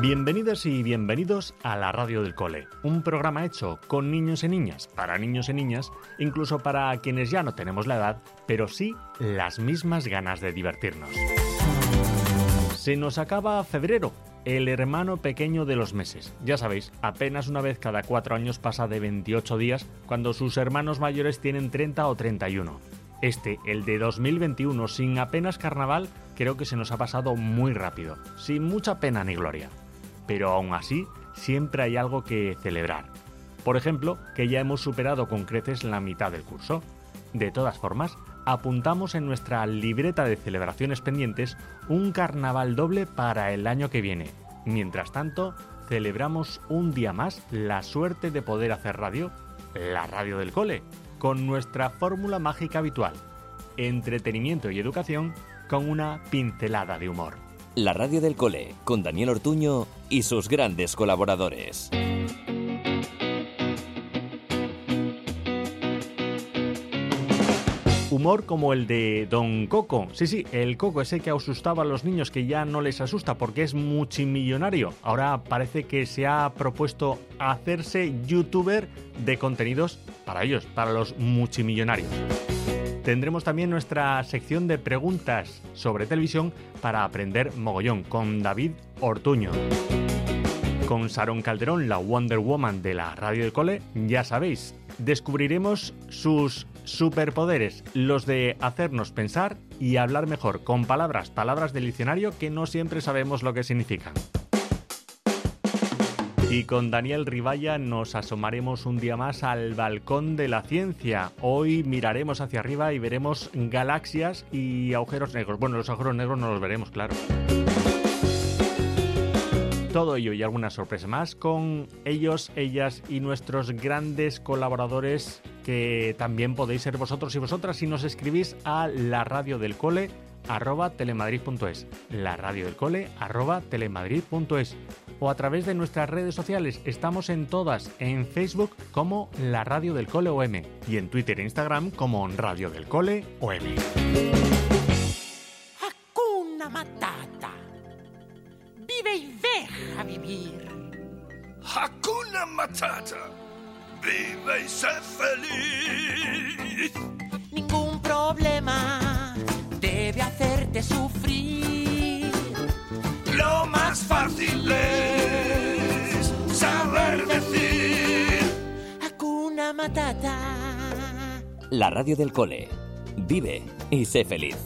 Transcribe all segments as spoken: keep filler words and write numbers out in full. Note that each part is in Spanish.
Bienvenidas y bienvenidos a la Radio del Cole, un programa hecho con niños y niñas, para niños y niñas, incluso para quienes ya no tenemos la edad, pero sí las mismas ganas de divertirnos. Se nos acaba febrero, el hermano pequeño de los meses. Ya sabéis, apenas una vez cada cuatro años pasa de veintiocho días, cuando sus hermanos mayores tienen treinta o treinta y uno. Este, el de dos mil veintiuno, sin apenas carnaval, creo que se nos ha pasado muy rápido, sin mucha pena ni gloria. Pero aún así, siempre hay algo que celebrar. Por ejemplo, que ya hemos superado con creces la mitad del curso. De todas formas, apuntamos en nuestra libreta de celebraciones pendientes un carnaval doble para el año que viene. Mientras tanto, celebramos un día más la suerte de poder hacer radio, la radio del cole, con nuestra fórmula mágica habitual: entretenimiento y educación con una pincelada de humor. La Radio del Cole, con Daniel Ortuño y sus grandes colaboradores. Humor como el de Don Coco. Sí, sí, el Coco, ese que asustaba a los niños, que ya no les asusta porque es multimillonario. Ahora parece que se ha propuesto hacerse youtuber de contenidos para ellos, para los multimillonarios. Tendremos también nuestra sección de preguntas sobre televisión para aprender mogollón con David Ortuño. Con Sharon Calderón, la Wonder Woman de la Radio del Cole, ya sabéis, descubriremos sus superpoderes, los de hacernos pensar y hablar mejor con palabras, palabras del diccionario que no siempre sabemos lo que significan. Y con Daniel Riballa nos asomaremos un día más al balcón de la ciencia. Hoy miraremos hacia arriba y veremos galaxias y agujeros negros. Bueno, los agujeros negros no los veremos, claro. Todo ello y alguna sorpresa más con ellos, ellas y nuestros grandes colaboradores, que también podéis ser vosotros y vosotras si nos escribís a la radio del cole arroba telemadrid punto es, la radio del cole arroba telemadrid punto es, o a través de nuestras redes sociales. Estamos en todas, en Facebook como La Radio del Cole O M y en Twitter e Instagram como Radio del Cole O M. Hakuna Matata. Vive y deja vivir. Hakuna Matata. Vive y sé feliz. Ningún problema debe hacerte sufrir. Lo más fácil es saber decir Hakuna Matata. La Radio del Cole. Vive y sé feliz.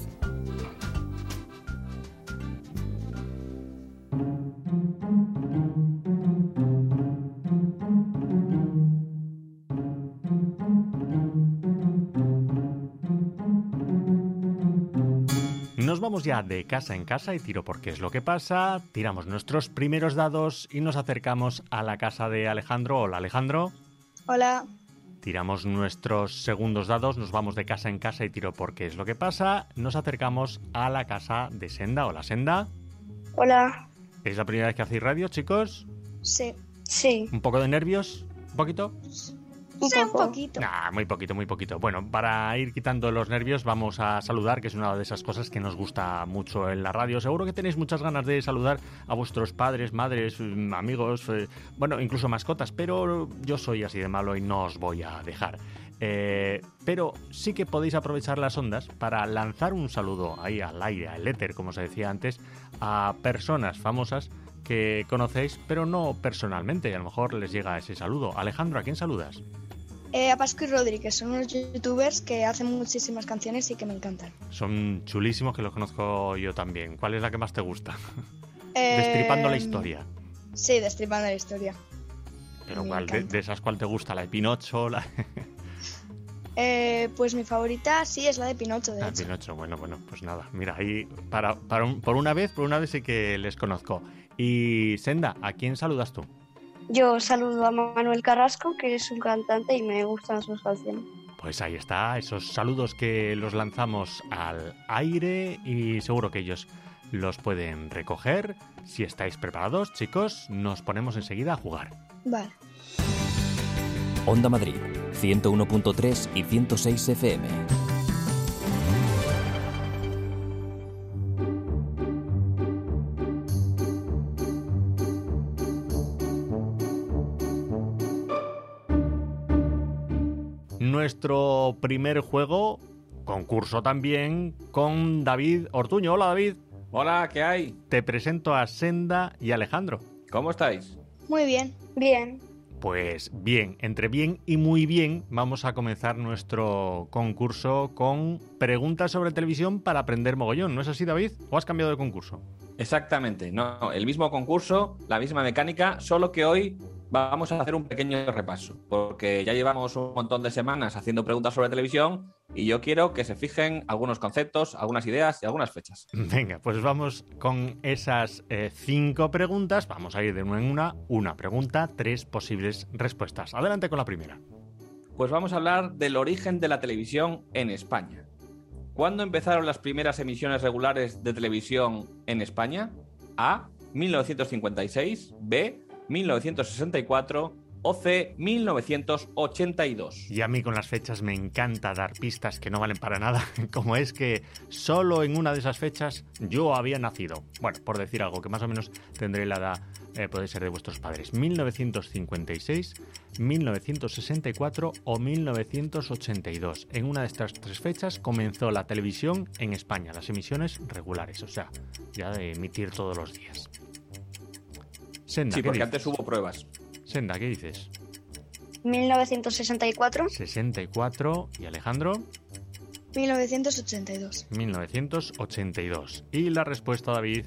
Nos vamos ya de casa en casa y tiro porque es lo que pasa. Tiramos nuestros primeros dados y nos acercamos a la casa de Alejandro. Hola, Alejandro. Hola. Tiramos nuestros segundos dados, nos vamos de casa en casa y tiro porque es lo que pasa. Nos acercamos a la casa de Senda. Hola, Senda. Hola. ¿Es la primera vez que hacéis radio, chicos? Sí. Sí. ¿Un poco de nervios? ¿Un poquito? Un, sí, un poquito. Nah, muy poquito, muy poquito. Bueno, para ir quitando los nervios vamos a saludar, que es una de esas cosas que nos gusta mucho en la radio. Seguro que tenéis muchas ganas de saludar a vuestros padres, madres, amigos, eh, bueno, incluso mascotas, pero yo soy así de malo y no os voy a dejar. Eh, pero sí que podéis aprovechar las ondas para lanzar un saludo ahí al aire, al éter, como se decía antes, a personas famosas que conocéis, pero no personalmente. A lo mejor les llega ese saludo. Alejandro, ¿a quién saludas? Eh, a Pascu y Rodri, que son unos youtubers que hacen muchísimas canciones y que me encantan. Son chulísimos, que los conozco yo también. ¿Cuál es la que más te gusta? Eh, Destripando la historia. Sí, Destripando la historia. ¿Pero cuál? De, ¿De esas cuál te gusta? ¿La de Pinocho? La... eh, pues mi favorita sí es la de Pinocho, de ah, hecho. Pinocho, bueno, bueno, pues nada. Mira, ahí para, para un, por una vez, por una vez sí que les conozco. Y Senda, ¿a quién saludas tú? Yo saludo a Manuel Carrasco, que es un cantante y me gustan sus canciones. Pues ahí está, esos saludos que los lanzamos al aire y seguro que ellos los pueden recoger. Si estáis preparados, chicos, nos ponemos enseguida a jugar. Vale. Onda Madrid, ciento uno punto tres y ciento seis F M. nuestro primer juego, concurso también, con David Ortuño. Hola, David. Hola, ¿qué hay? Te presento a Senda y Alejandro. ¿Cómo estáis? Muy bien. Bien. Pues bien, entre bien y muy bien, vamos a comenzar nuestro concurso con preguntas sobre televisión para aprender mogollón. ¿No es así, David? ¿O has cambiado de concurso? Exactamente, no, el mismo concurso, la misma mecánica, solo que hoy vamos a hacer un pequeño repaso, porque ya llevamos un montón de semanas haciendo preguntas sobre televisión y yo quiero que se fijen algunos conceptos, algunas ideas y algunas fechas. Venga, pues vamos con esas eh, cinco preguntas. Vamos a ir de una en una. Una pregunta, tres posibles respuestas. Adelante con la primera. Pues vamos a hablar del origen de la televisión en España. ¿Cuándo empezaron las primeras emisiones regulares de televisión en España? A. mil novecientos cincuenta y seis. B. mil novecientos sesenta y cuatro. O C. mil novecientos ochenta y dos. Y a mí con las fechas me encanta dar pistas que no valen para nada, como es que solo en una de esas fechas yo había nacido. Bueno, por decir algo, que más o menos tendré la edad, eh, puede ser de vuestros padres. mil novecientos cincuenta y seis, mil novecientos sesenta y cuatro o mil novecientos ochenta y dos. En una de estas tres fechas comenzó la televisión en España, las emisiones regulares, o sea, ya de emitir todos los días. Senda, sí, porque dices? antes hubo pruebas. Senda, ¿qué dices? mil novecientos sesenta y cuatro. sesenta y cuatro. ¿Y Alejandro? mil novecientos ochenta y dos. mil novecientos ochenta y dos. ¿Y la respuesta, David?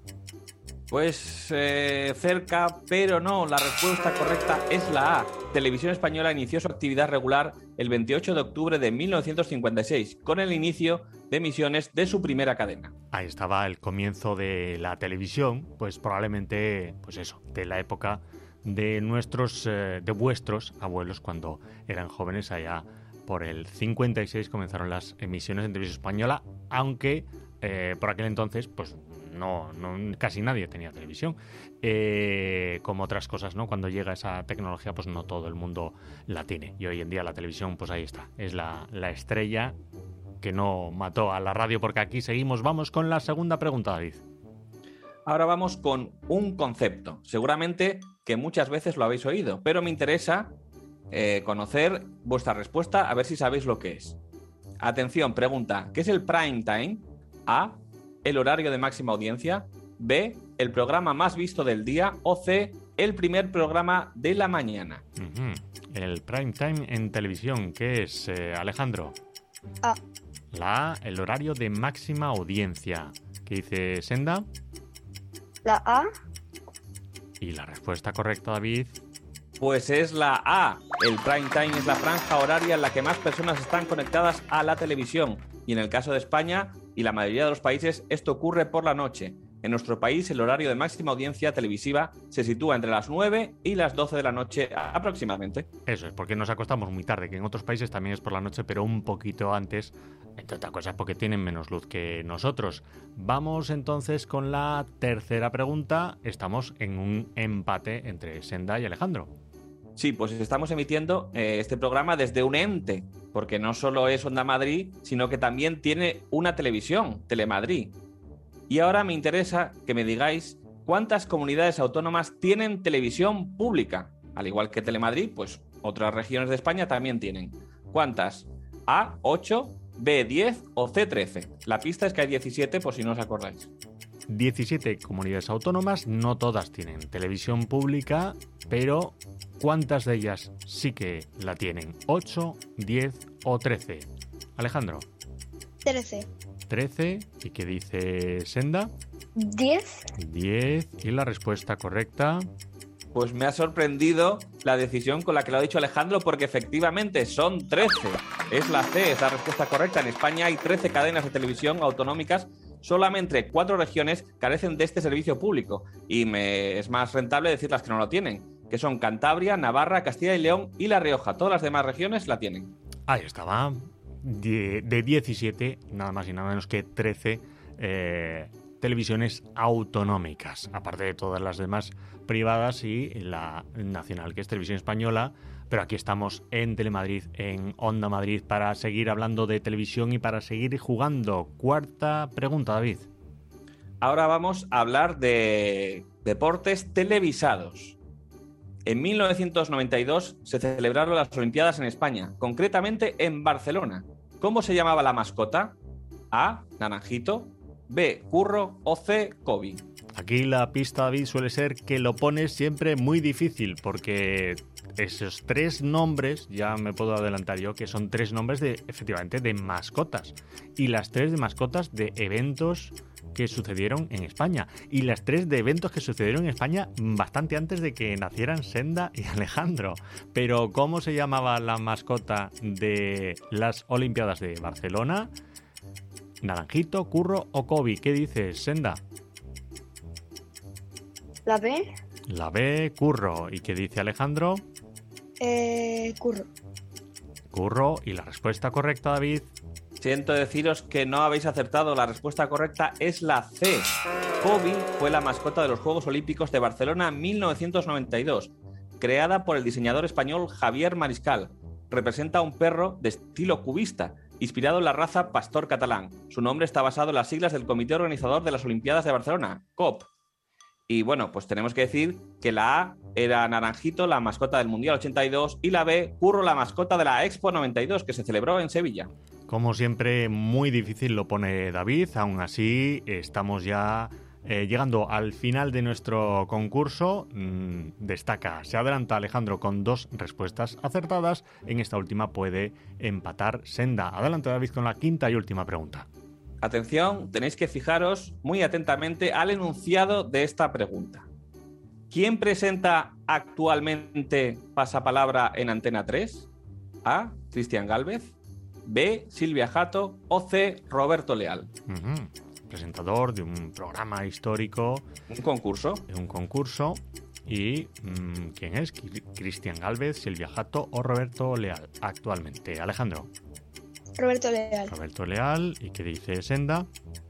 Pues eh, cerca, pero no. La respuesta correcta es la A. Televisión Española inició su actividad regular el veintiocho de octubre de mil novecientos cincuenta y seis, con el inicio de emisiones de su primera cadena. Ahí estaba el comienzo de la televisión, pues probablemente, pues eso, de la época de nuestros, eh, de vuestros abuelos cuando eran jóvenes. Allá por el cincuenta y seis comenzaron las emisiones en televisión española, aunque eh, por aquel entonces, pues no, no casi nadie tenía televisión, eh, como otras cosas, ¿no? Cuando llega esa tecnología, pues no todo el mundo la tiene, y hoy en día la televisión, pues ahí está, es la, la estrella que no mató a la radio, porque aquí seguimos. Vamos con la segunda pregunta, David. Ahora vamos con un concepto, seguramente que muchas veces lo habéis oído, pero me interesa eh, conocer vuestra respuesta, a ver si sabéis lo que es. Atención, pregunta, ¿qué es el prime time? A, el horario de máxima audiencia. B, el programa más visto del día. O C, el primer programa de la mañana. Uh-huh. El prime time en televisión, ¿qué es, eh, Alejandro? A. La A, el horario de máxima audiencia. ¿Qué dice Senda? La A. Y la respuesta correcta, David. Pues es la A. El prime time es la franja horaria en la que más personas están conectadas a la televisión. Y en el caso de España y la mayoría de los países, esto ocurre por la noche. En nuestro país, el horario de máxima audiencia televisiva se sitúa entre las nueve y las doce de la noche aproximadamente. Eso es, porque nos acostamos muy tarde, que en otros países también es por la noche, pero un poquito antes, entre otras cosas porque tienen menos luz que nosotros. Vamos entonces con la tercera pregunta. Estamos en un empate entre Senda y Alejandro. Sí, pues estamos emitiendo eh, este programa desde un ente, porque no solo es Onda Madrid, sino que también tiene una televisión, Telemadrid. Y ahora me interesa que me digáis cuántas comunidades autónomas tienen televisión pública. Al igual que Telemadrid, pues otras regiones de España también tienen. ¿Cuántas? A, ocho, B, diez o C, trece. La pista es que hay diecisiete, por si no os acordáis. diecisiete comunidades autónomas, no todas tienen televisión pública, pero ¿cuántas de ellas sí que la tienen? ¿ocho, diez o trece? Alejandro. trece. trece. ¿Y qué dice Senda? diez. diez. ¿Y la respuesta correcta? Pues me ha sorprendido la decisión con la que lo ha dicho Alejandro, porque efectivamente son trece. Es la C, es la respuesta correcta. En España hay trece cadenas de televisión autonómicas. Solamente cuatro regiones carecen de este servicio público. Y me es más rentable decir las que no lo tienen, que son Cantabria, Navarra, Castilla y León y La Rioja. Todas las demás regiones la tienen. Ahí estaba. De, de diecisiete, nada más y nada menos que trece eh, televisiones autonómicas, aparte de todas las demás privadas y la nacional, que es Televisión Española. Pero aquí estamos en Telemadrid, en Onda Madrid, para seguir hablando de televisión y para seguir jugando. Cuarta pregunta, David. Ahora vamos a hablar de deportes televisados. En mil novecientos noventa y dos se celebraron las Olimpiadas en España, concretamente en Barcelona. ¿Cómo se llamaba la mascota? A. Naranjito, B. Curro o C. Kobe. Aquí la pista, David, suele ser que lo pones siempre muy difícil, porque esos tres nombres, ya me puedo adelantar yo, que son tres nombres de, efectivamente, de mascotas. Y las tres de mascotas de eventos que sucedieron en España. Y las tres de eventos que sucedieron en España bastante antes de que nacieran Senda y Alejandro. Pero, ¿cómo se llamaba la mascota de las Olimpiadas de Barcelona? ¿Naranjito, Curro o Kobe? ¿Qué dices, Senda? ¿La B? La B, Curro. ¿Y qué dice Alejandro? Eh, curro. Curro. ¿Y la respuesta correcta, David? Siento deciros que no habéis acertado. La respuesta correcta es la C. Kobe fue la mascota de los Juegos Olímpicos de Barcelona mil novecientos noventa y dos, creada por el diseñador español Javier Mariscal. Representa a un perro de estilo cubista, inspirado en la raza pastor catalán. Su nombre está basado en las siglas del comité organizador de las Olimpiadas de Barcelona, C O P. Y bueno, pues tenemos que decir que la A era Naranjito, la mascota del Mundial ochenta y dos, y la B, Curro, la mascota de la Expo noventa y dos, que se celebró en Sevilla. Como siempre, muy difícil lo pone David. Aún así, estamos ya eh, llegando al final de nuestro concurso. Mm, destaca, se adelanta Alejandro con dos respuestas acertadas. En esta última puede empatar Senda. Adelante, David, con la quinta y última pregunta. Atención, tenéis que fijaros muy atentamente al enunciado de esta pregunta. ¿Quién presenta actualmente Pasapalabra en Antena tres? A. Cristian Gálvez, B. Silvia Jato o C. Roberto Leal. Uh-huh. Presentador de un programa histórico. Un concurso. De un concurso. ¿Y mmm, quién es? ¿Cristian Gálvez, Silvia Jato o Roberto Leal actualmente? Alejandro. Roberto Leal. Roberto Leal. ¿Y qué dice Senda?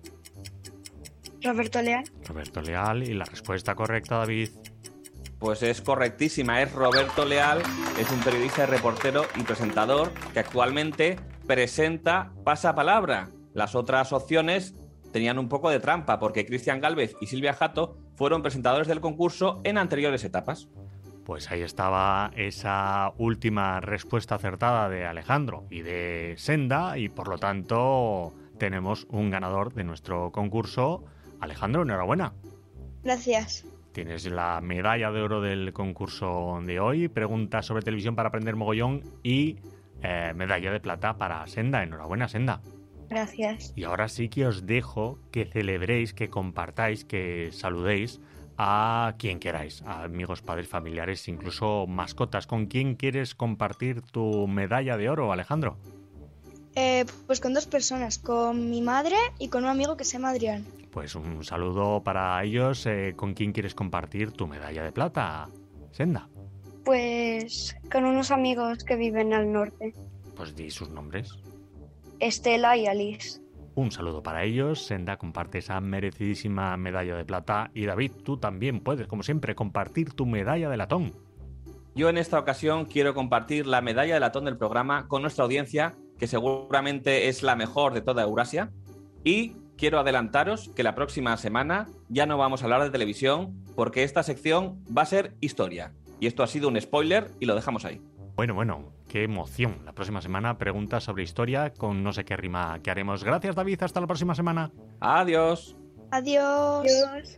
Roberto Leal. Roberto Leal. ¿Y la respuesta correcta, David? Pues es correctísima, es Roberto Leal, es un periodista, reportero y presentador que actualmente presenta Pasapalabra. Las otras opciones tenían un poco de trampa porque Cristian Gálvez y Silvia Jato fueron presentadores del concurso en anteriores etapas. Pues ahí estaba esa última respuesta acertada de Alejandro y de Senda, y por lo tanto tenemos un ganador de nuestro concurso. Alejandro, enhorabuena. Gracias. Tienes la medalla de oro del concurso de hoy, preguntas sobre televisión para aprender mogollón y eh, medalla de plata para Senda. Enhorabuena, Senda. Gracias. Y ahora sí que os dejo que celebréis, que compartáis, que saludéis a quien queráis, a amigos, padres, familiares, incluso mascotas. ¿Con quién quieres compartir tu medalla de oro, Alejandro? Eh, pues con dos personas, con mi madre y con un amigo que se llama Adrián. Pues un saludo para ellos. Eh, ¿Con quién quieres compartir tu medalla de plata, Senda? Pues con unos amigos que viven al norte. Pues di sus nombres. Estela y Alice. Un saludo para ellos. Senda comparte esa merecidísima medalla de plata. Y David, tú también puedes, como siempre, compartir tu medalla de latón. Yo en esta ocasión quiero compartir la medalla de latón del programa con nuestra audiencia, que seguramente es la mejor de toda Eurasia. Y quiero adelantaros que la próxima semana ya no vamos a hablar de televisión, porque esta sección va a ser historia. Y esto ha sido un spoiler y lo dejamos ahí. Bueno, bueno, qué emoción. La próxima semana preguntas sobre historia con no sé qué rima que haremos. Gracias, David. Hasta la próxima semana. Adiós. Adiós. Adiós.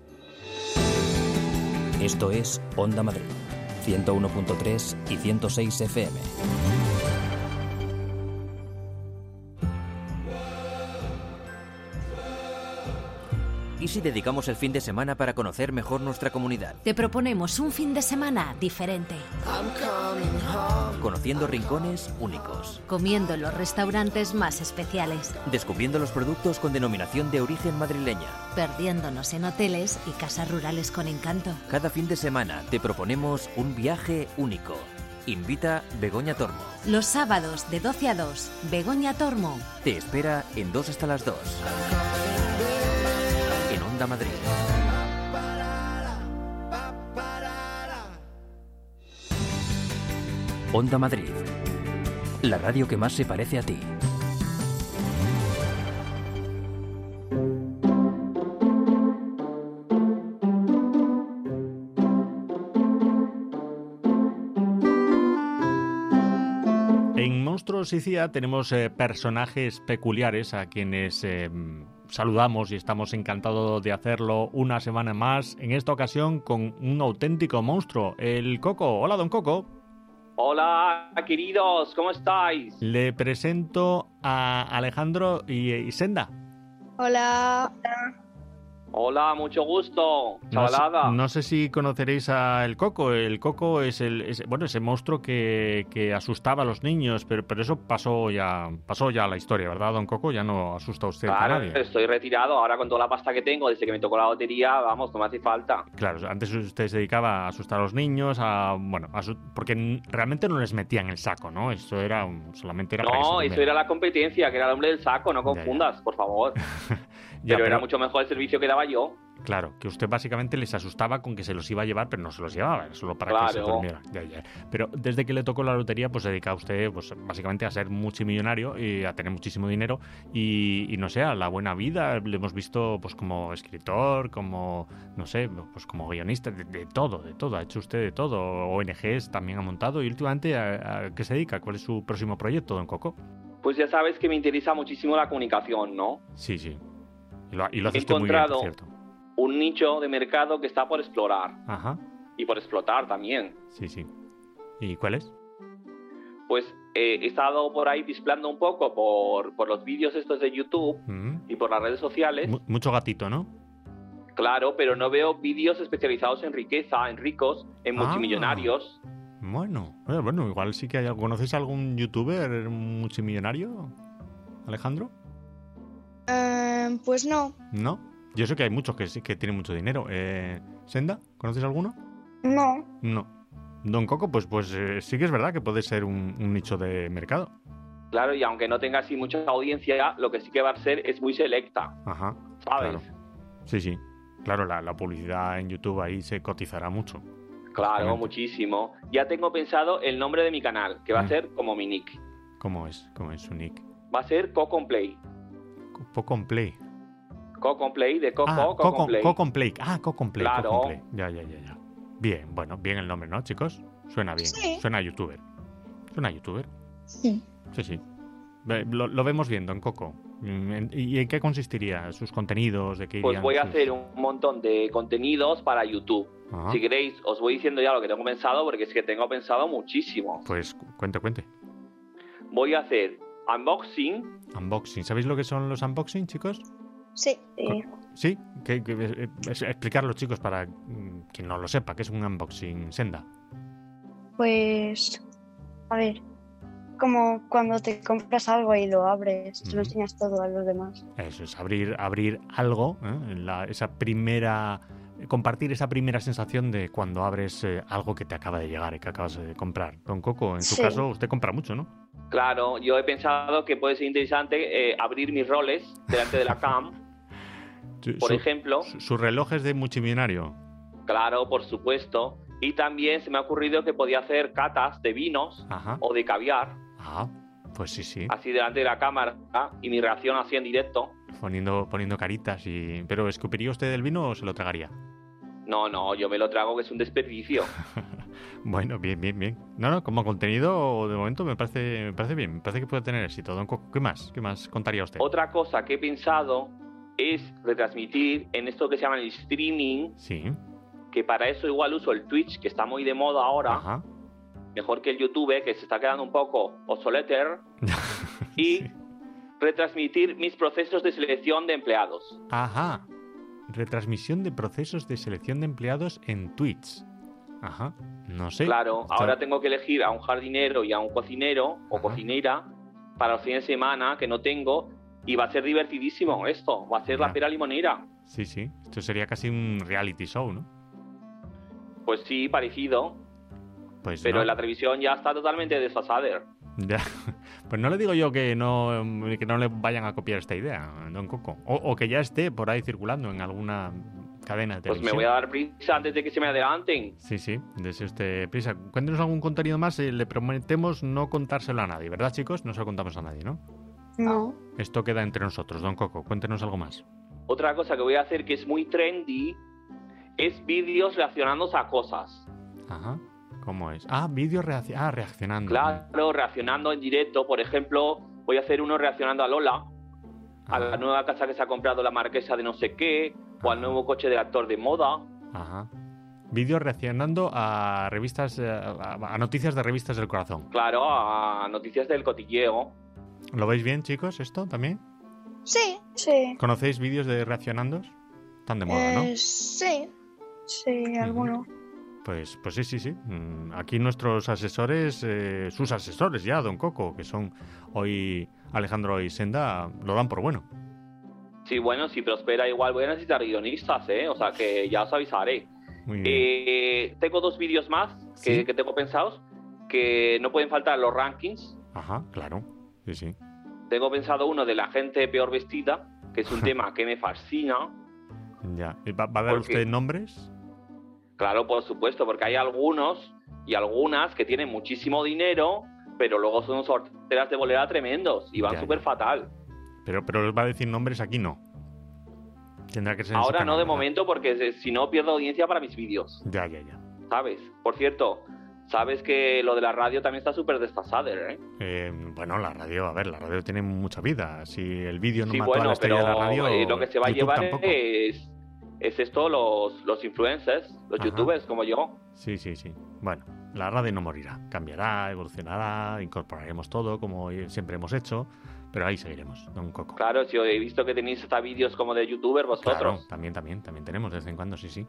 Esto es Onda Madrid, ciento uno punto tres y ciento seis F M. ¿Y si dedicamos el fin de semana para conocer mejor nuestra comunidad? Te proponemos un fin de semana diferente. Conociendo rincones únicos. Comiendo en los restaurantes más especiales. Descubriendo los productos con denominación de origen madrileña. Perdiéndonos en hoteles y casas rurales con encanto. Cada fin de semana te proponemos un viaje único. Invita Begoña Tormo. Los sábados de doce a dos, Begoña Tormo te espera en dos hasta las dos. En Onda Madrid. Onda Madrid. La radio que más se parece a ti. Monstruos y C I A tenemos eh, personajes peculiares a quienes eh, saludamos y estamos encantados de hacerlo una semana más, en esta ocasión con un auténtico monstruo, el Coco. Hola, don Coco. Hola, queridos, ¿cómo estáis? Le presento a Alejandro y, y Senda. Hola. Hola, mucho gusto, No sé, chavalada. no sé si conoceréis al Coco. El Coco es el es, bueno ese monstruo que, que asustaba a los niños, pero, pero eso pasó ya pasó ya a la historia, ¿verdad, don Coco? Ya no asusta a usted a Claro, nadie. estoy retirado, ahora con toda la pasta que tengo, desde que me tocó la lotería, vamos, no me hace falta. Claro, antes usted se dedicaba a asustar a los niños, a bueno, a asu- porque n- realmente no les metía en el saco, ¿no? Eso era un- solamente era para que se No, eso durmieran. era la competencia, que era el hombre del saco, no Ya, ya. confundas, por favor. Ya, pero, era mucho mejor el servicio que daba yo. Claro, que usted básicamente les asustaba con que se los iba a llevar, pero no se los llevaba, era solo para que se Claro. durmieran. Ya, ya. Pero desde que le tocó la lotería, pues se dedica usted pues, básicamente a ser multimillonario y a tener muchísimo dinero y, y no sé, a la buena vida. Le hemos visto pues como escritor, como, no sé, pues como guionista, de, de todo, de todo. Ha hecho usted de todo. O N Ges también ha montado. Y últimamente, ¿a, a qué se dedica? ¿Cuál es su próximo proyecto, don Coco? Pues ya sabes que me interesa muchísimo la comunicación, ¿no? Sí, sí. Y lo, y lo hace He usted muy bien, por encontrado cierto. un nicho de mercado que está por explorar Ajá, y por explotar también. sí, sí. ¿Y cuál es? Pues eh, he estado por ahí displando un poco por, por los vídeos estos de YouTube Mm. y por las redes sociales. Mu- mucho gatito, ¿no? Claro, pero no veo vídeos especializados en riqueza, en ricos, en Ah. multimillonarios. Bueno, eh, bueno, igual sí que hay. ¿Conoces algún youtuber multimillonario, Alejandro? Eh, pues no. ¿No? Yo sé que hay muchos que sí que tienen mucho dinero. Eh, ¿Senda? ¿Conoces alguno? No. No. Don Coco, pues, pues eh, sí que es verdad que puede ser un, un nicho de mercado. Claro, y aunque no tenga así mucha audiencia, lo que sí que va a ser es muy selecta, Ajá. ¿sabes? Claro. Sí, sí. Claro, la, la publicidad en YouTube ahí se cotizará mucho. Claro, Lógicamente. muchísimo. Ya tengo pensado el nombre de mi canal, que va Mm. a ser como mi nick. ¿Cómo es? ¿Cómo es su nick? Va a ser Coco Play. Coco Play. Coco Play de Coco, Ah, Coco Coco Play. Coco Play. Ah, Coco Play. Claro. Coco Play. Ya, ya, ya, ya. Bien, bueno, bien el nombre, ¿no, chicos? Suena bien. Sí. Suena a youtuber. Suena a youtuber. Sí. Sí, sí. Ve- Lo, lo vemos viendo en Coco. Mm, en- ¿Y en qué consistiría? ¿Sus contenidos? ¿De qué Pues irían voy a sus- hacer un montón de contenidos para YouTube. Ajá. Si queréis, os voy diciendo ya lo que tengo pensado, porque es que tengo pensado muchísimo. Pues cu- cuente, cuente. Voy a hacer unboxing. Unboxing. ¿Sabéis lo que son los unboxing, chicos? Sí. Sí. Sí. ¿Qué, qué- eh, es- explicarlo, chicos, para mm, quien no lo sepa. ¿Qué es un unboxing, Senda? Pues, a ver, como cuando te compras algo y lo abres, se Ujú. lo enseñas todo a los demás. Eso es, abrir, abrir algo, ¿eh? La- esa primera... Compartir esa primera sensación de cuando abres eh, algo que te acaba de llegar y que acabas de comprar. Don Coco, en su Sí. caso, usted compra mucho, ¿no? Claro, yo he pensado que puede ser interesante eh, abrir mis roles delante de la cam, Su- por su- ejemplo. su- Sus relojes de multimillonario. Claro, por supuesto. Y también se me ha ocurrido que podía hacer catas de vinos Ajá. o de caviar, Ah, pues sí, sí. así delante de la cámara, y mi reacción así en directo. Poniendo, poniendo caritas y... ¿Pero escupiría usted el vino o se lo tragaría? No, no, yo me lo trago, que es un desperdicio. Bueno, bien, bien, bien. No, no, como contenido, de momento me parece, me parece bien. Me parece que puede tener éxito. Don Coco, ¿qué más? ¿Qué más contaría usted? Otra cosa que he pensado es retransmitir en esto que se llama el streaming, Sí. que para eso igual uso el Twitch, que está muy de moda ahora, Ajá. mejor que el YouTube, que se está quedando un poco obsoleter, y Sí. retransmitir mis procesos de selección de empleados. Ajá. Retransmisión de procesos de selección de empleados en Twitch. Ajá. No sé. Claro, Está- ahora tengo que elegir a un jardinero y a un cocinero o Ajá. cocinera para los fines de semana que no tengo, y va a ser divertidísimo esto, va a ser Ya. la pera limonera. Sí, sí. Esto sería casi un reality show, ¿no? Pues sí, parecido, Pues pero no. en la televisión ya está totalmente desfasada. Ya. Pues no le digo yo que no, que no le vayan a copiar esta idea, don Coco. O, o que ya esté por ahí circulando en alguna cadena de Pues televisión. me voy a dar prisa antes de que se me adelanten. Sí, sí, dese usted prisa. Cuéntenos algún contenido más. eh, le prometemos no contárselo a nadie, ¿verdad, chicos? No se lo contamos a nadie, ¿no? No. Esto queda entre nosotros. Don Coco, cuéntenos algo más. Otra cosa que voy a hacer que es muy trendy es vídeos relacionándose a cosas. Ajá. ¿Cómo es? Ah, vídeo reacc- ah, reaccionando. Claro, reaccionando en directo. Por ejemplo, voy a hacer uno reaccionando a Lola, a la nueva casa que se ha comprado la marquesa de no sé qué, o al nuevo coche del actor de moda. Ajá. Vídeos reaccionando a revistas, eh, a, a noticias de revistas del corazón. Claro, a noticias del cotilleo. ¿Lo veis bien, chicos, esto también? Sí. Sí. ¿Conocéis vídeos de reaccionandos? Están de moda, ¿no? Eh, sí. Sí, alguno. Pues, pues sí, sí, sí. Mm, Aquí nuestros asesores, eh, sus asesores ya, Don Coco, que son hoy Alejandro y Senda, lo dan por bueno. Sí, bueno, si prospera igual voy a necesitar guionistas, ¿eh? O sea que ya os avisaré. Muy bien. Eh, tengo dos vídeos más que, ¿Sí? que tengo pensados, que no pueden faltar los rankings. Ajá, claro. Sí, sí. Tengo pensado uno de la gente peor vestida, que es un tema que me fascina. Ya. ¿Y ¿Va, va a dar Porque- usted nombres? Claro, por supuesto, porque hay algunos y algunas que tienen muchísimo dinero, pero luego son sorteras de bolera tremendos y van Ya, súper ya. fatal. Pero, pero va a decir nombres aquí no. Tendrá que ser en su Ahora canal, no de ¿verdad? momento porque eh, si no pierdo audiencia para mis vídeos, Ya, ya, ya. ¿sabes? Por cierto, sabes que lo de la radio también está súper desfasado, ¿eh? Eh, bueno, la radio, a ver, la radio tiene mucha vida. Si el vídeo no Sí, mató a bueno, la estrella pero de la radio, eh, lo que se va a YouTube llevar tampoco. es, es esto, los, los influencers, los Ajá. youtubers como yo. Sí, sí, sí. Bueno, la radio no morirá. Cambiará, evolucionará, incorporaremos todo como siempre hemos hecho, pero ahí seguiremos, Don Coco. Claro, si he visto que tenéis hasta vídeos como de youtubers vosotros. Claro, también, también, también tenemos de vez en cuando, sí, sí.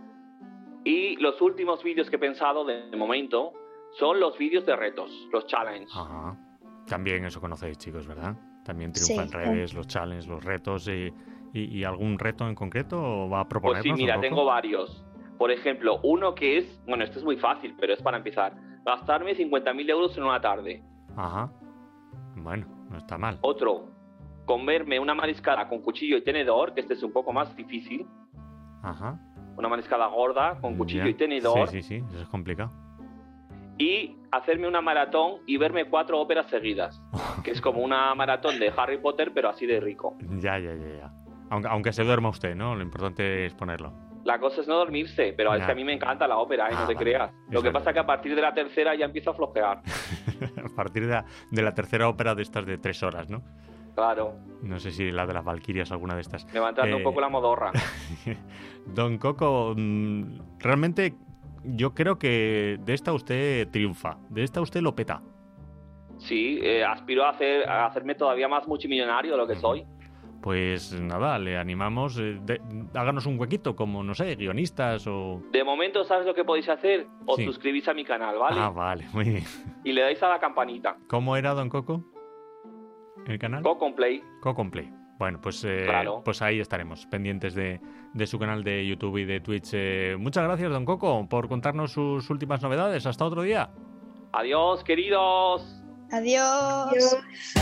Y los últimos vídeos que he pensado de momento son los vídeos de retos, los challenges. Ajá. También eso conocéis, chicos, ¿verdad? También Sí. triunfa en redes, los challenges, los retos y, y, y algún reto en concreto o va a Pues proponernos. sí, mira, Don Coco? tengo varios. Por ejemplo, uno que es, bueno, este es muy fácil, pero es para empezar. Gastarme cincuenta mil euros en una tarde. Ajá. Bueno, no está mal. Otro, comerme una mariscada con cuchillo y tenedor, que este es un poco más difícil. Ajá. Una mariscada gorda con cuchillo Ya. y tenedor. Sí, sí, sí, eso es complicado. Y hacerme una maratón y verme cuatro óperas seguidas. Que es como una maratón de Harry Potter, pero así de rico. Ya, ya, ya, ya. Aunque, aunque se duerma usted, ¿no? Lo importante es ponerlo. La cosa es no dormirse, pero es Ya. que a mí me encanta la ópera, ¿eh? Ah, no te vale. creas. Lo Es que verdad. pasa es que a partir de la tercera ya empiezo a flojear. A partir de la, de la tercera ópera de estas de tres horas, ¿no? Claro, No sé si la de las Valquirias o alguna de estas. me va entrando Eh, un poco la modorra. Don Coco, mm, realmente yo creo que de esta usted triunfa. De esta usted lo peta. Sí, eh, aspiro a, hacer, a hacerme todavía más multimillonario de lo que soy. Pues nada, le animamos. eh, de- háganos un huequito, como, no sé, guionistas o... De momento, ¿sabes lo que podéis hacer? Os Sí. suscribís a mi canal, ¿vale? Ah, vale, muy bien. Y le dais a la campanita. ¿Cómo era, Don Coco? ¿El canal? Coco Play. Coco Play. Bueno, pues, eh, Claro. pues ahí estaremos, pendientes de, de su canal de YouTube y de Twitch. Eh, muchas gracias, Don Coco, por contarnos sus últimas novedades. Hasta otro día. Adiós, queridos. Adiós. Adiós.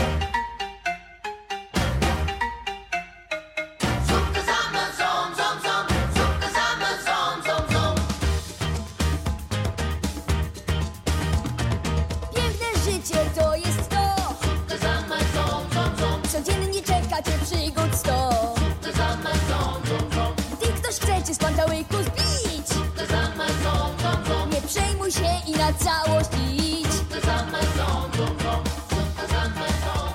Piękne życie to jest to. Codziennie czeka cię przygód sto. Gdy ktoś chce cię z pantałyku zbić, nie przejmuj się i na całość idź.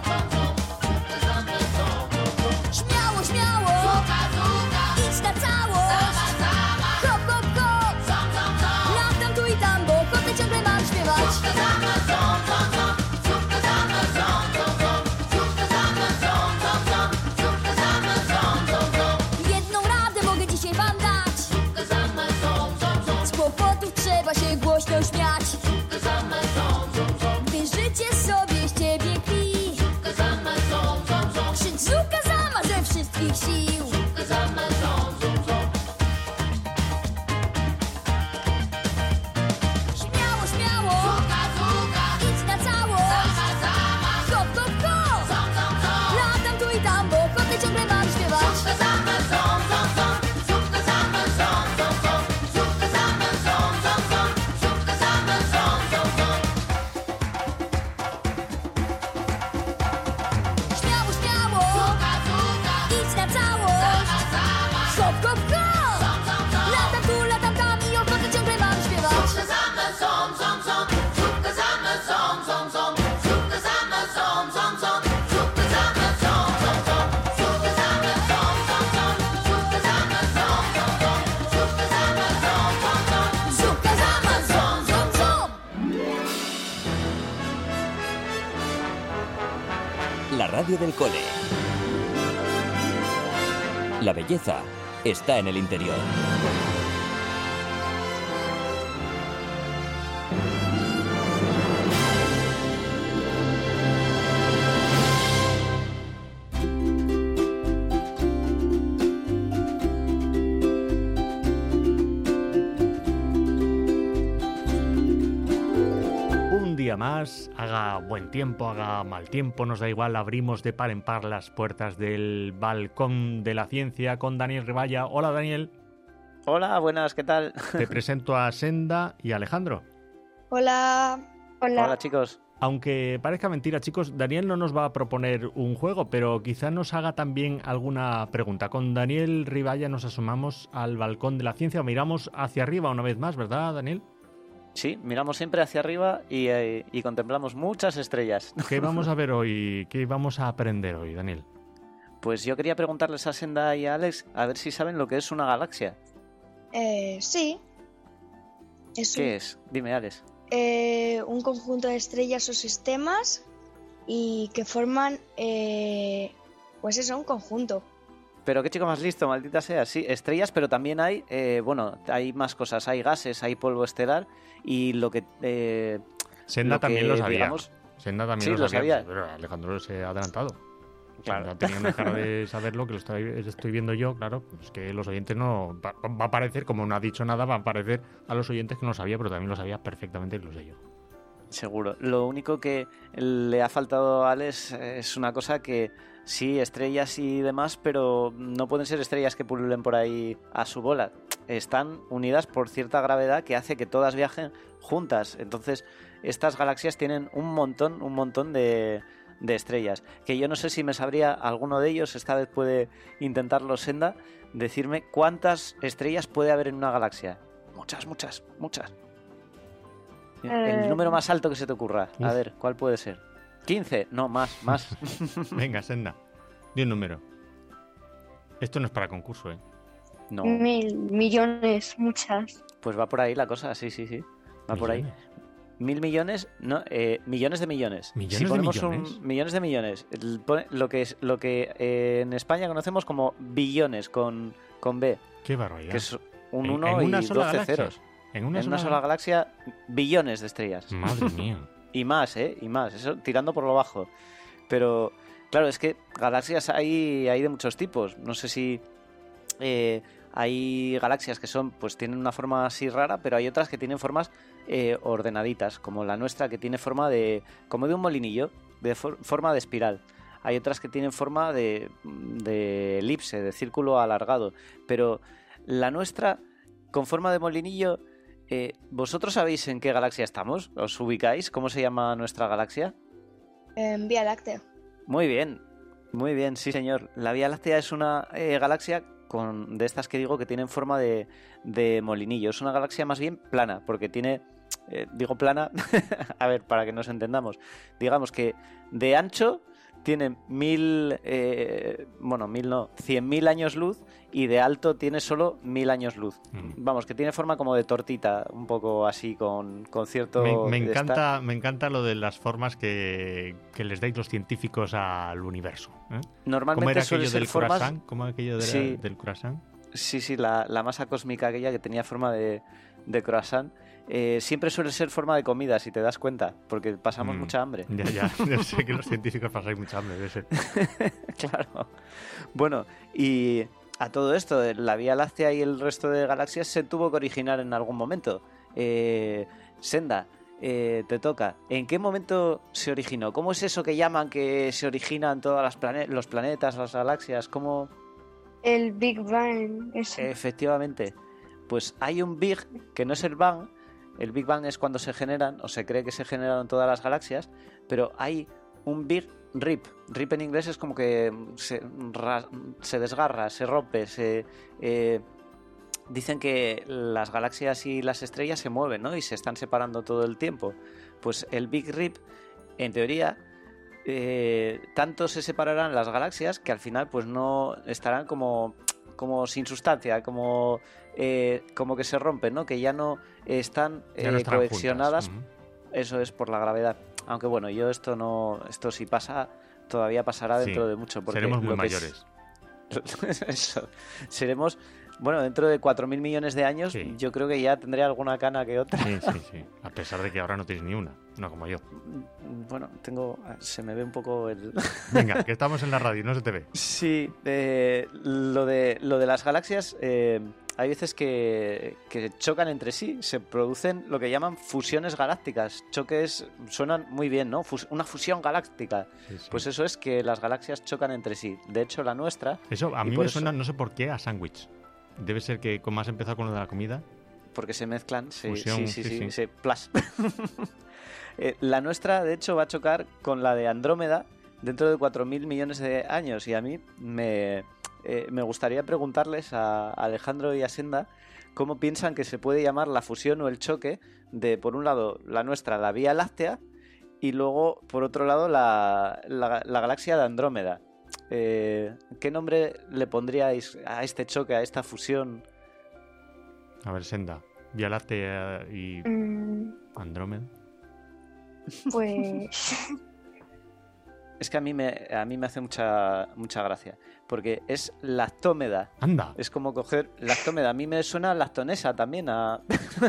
La radio del cole. La belleza está en el interior. Más, haga buen tiempo, haga mal tiempo, nos da igual, abrimos de par en par las puertas del balcón de la ciencia con Daniel Riballa. Hola, Daniel. Hola, buenas, ¿qué tal? Te presento a Senda y Alejandro. Hola. Hola. Hola, chicos. Aunque parezca mentira, chicos, Daniel no nos va a proponer un juego, pero quizá nos haga también alguna pregunta. Con Daniel Riballa nos asomamos al balcón de la ciencia, miramos hacia arriba una vez más, ¿verdad, Daniel? Sí, miramos siempre hacia arriba y, eh, y contemplamos muchas estrellas. ¿Qué vamos a ver hoy? ¿Qué vamos a aprender hoy, Daniel? Pues yo quería preguntarles a Senda y a Alex a ver si saben lo que es una galaxia. Eh, sí. Es ¿Qué un, es? Dime, Alex. Eh, un conjunto de estrellas o sistemas y que forman, eh, pues eso, un conjunto. Pero qué chico más listo, maldita sea. Sí, estrellas, pero también hay, eh, bueno, hay más cosas. Hay gases, hay polvo estelar y lo que... Eh, Senda lo también que, lo sabía. Digamos, Senda también sí, lo, lo sabía, sabía. Pero Alejandro se ha adelantado. Claro. Senda tenía una cara de saberlo, que lo estoy, estoy viendo yo, claro. Pues que los oyentes no... Va, va a parecer, como no ha dicho nada, va a parecer a los oyentes que no lo sabía, pero también lo sabía perfectamente y lo sé yo. Seguro. Lo único que le ha faltado a Alex es una cosa que sí, estrellas y demás, pero no pueden ser estrellas que pululen por ahí a su bola. Están unidas por cierta gravedad que hace que todas viajen juntas. Entonces, estas galaxias tienen un montón, un montón de, de estrellas. Que yo no sé si me sabría alguno de ellos, esta vez puede intentarlo Senda, decirme cuántas estrellas puede haber en una galaxia. Muchas, muchas, muchas. El número más alto que se te ocurra. Uf. A ver, ¿cuál puede ser? ¿quince? No, más, más. Venga, Senda, di un número. Esto no es para concurso, ¿eh? No. Mil, millones, muchas. Pues va por ahí la cosa, sí, sí, sí. Va ¿Millones? Por ahí. Mil millones, no, eh, millones de millones. ¿Millones si ponemos de millones? Un, millones de millones. El, lo que, es, lo que eh, en España conocemos como billones con, con B. Qué barbaridad. Que es un uno y doce ceros. ¿En una, en sola... una sola galaxia, billones de estrellas. Madre mía. Y más, ¿eh? Y más. Eso tirando por lo bajo. Pero, claro, es que galaxias hay, hay de muchos tipos. No sé si eh, hay galaxias que son, pues tienen una forma así rara, pero hay otras que tienen formas eh, ordenaditas, como la nuestra, que tiene forma de... como de un molinillo, de for- forma de espiral. Hay otras que tienen forma de, de elipse, de círculo alargado. Pero la nuestra, con forma de molinillo... Eh, ¿Vosotros sabéis en qué galaxia estamos? ¿Os ubicáis? ¿Cómo se llama nuestra galaxia? En Vía Láctea. Muy bien, muy bien, sí señor. La Vía Láctea es una eh, galaxia con, de estas que digo que tienen forma de, de molinillo. Es una galaxia más bien plana, porque tiene, eh, digo plana, a ver, para que nos entendamos. Digamos que de ancho tiene mil, eh, bueno, mil no, cien mil años luz y de alto tiene solo mil años luz. Mm. Vamos, que tiene forma como de tortita, un poco así, con, con cierto... Me, me, encanta, me encanta lo de las formas que, que les dais los científicos al universo. ¿eh? Normalmente ¿Cómo era suele aquello ser del formas... croissant? ¿Cómo era aquello de sí. la, del croissant? Sí, sí, la, la masa cósmica aquella que tenía forma de, de croissant. Eh, siempre suele ser forma de comida, si te das cuenta, porque pasamos mm, mucha hambre. Ya, ya, yo sé que los científicos pasáis mucha hambre, debe ser. Claro. Bueno, y a todo esto, la Vía Láctea y el resto de galaxias se tuvo que originar en algún momento. Eh, Senda, eh, te toca. ¿En qué momento se originó? ¿Cómo es eso que llaman que se originan todos las plane- los planetas, las galaxias? ¿Cómo...? El Big Bang. Eso. Efectivamente. Pues hay un Big, que no es el Bang. El Big Bang es cuando se generan, o se cree que se generaron todas las galaxias, pero hay un Big Rip. Rip en inglés es como que se, ra, se desgarra, se rompe, se... Eh, dicen que las galaxias y las estrellas se mueven, ¿no? Y se están separando todo el tiempo. Pues el Big Rip, en teoría, eh, tanto se separarán las galaxias que al final pues no estarán como... como sin sustancia, como eh, como que se rompen, ¿no? Que ya no están eh, ya no cohesionadas. Uh-huh. Eso es por la gravedad. Aunque bueno, yo esto no, esto si pasa, todavía pasará dentro Sí, de mucho. Porque seremos muy lo que es- mayores. Eso. Seremos, bueno, dentro de cuatro mil millones de años, Sí. yo creo que ya tendré alguna cana que otra. Sí, sí, sí. A pesar de que ahora no tienes ni una, no como yo. Bueno, tengo, se me ve un poco el... Venga, que estamos en la radio, no se te ve. Sí, eh, lo, de, lo de las galaxias, eh, hay veces que, que chocan entre sí, se producen lo que llaman fusiones galácticas. Choques suenan muy bien, ¿no? Fus- una fusión galáctica. Sí, sí. Pues eso es que las galaxias chocan entre sí. De hecho, la nuestra... Eso a y mí por me eso- suena, no sé por qué, a sándwich. Debe ser que como has empezado con lo de la comida. Porque se mezclan, sí, Fusión, sí, sí, sí, sí, sí. sí, plas. Eh, la nuestra, de hecho, va a chocar con la de Andrómeda dentro de cuatro mil millones de años. Y a mí me, eh, me gustaría preguntarles a Alejandro y a Senda cómo piensan que se puede llamar la fusión o el choque de, por un lado, la nuestra, la Vía Láctea, y luego, por otro lado, la, la- la galaxia de Andrómeda. Eh, ¿Qué nombre le pondríais a este choque, a esta fusión? A ver, Senda. Vía Láctea y Mm, Andrómeda. pues Es que a mí me, a mí me hace mucha, mucha gracia, porque es lactómeda. Anda. Es como coger lactómeda. A mí me suena lactonesa también, a...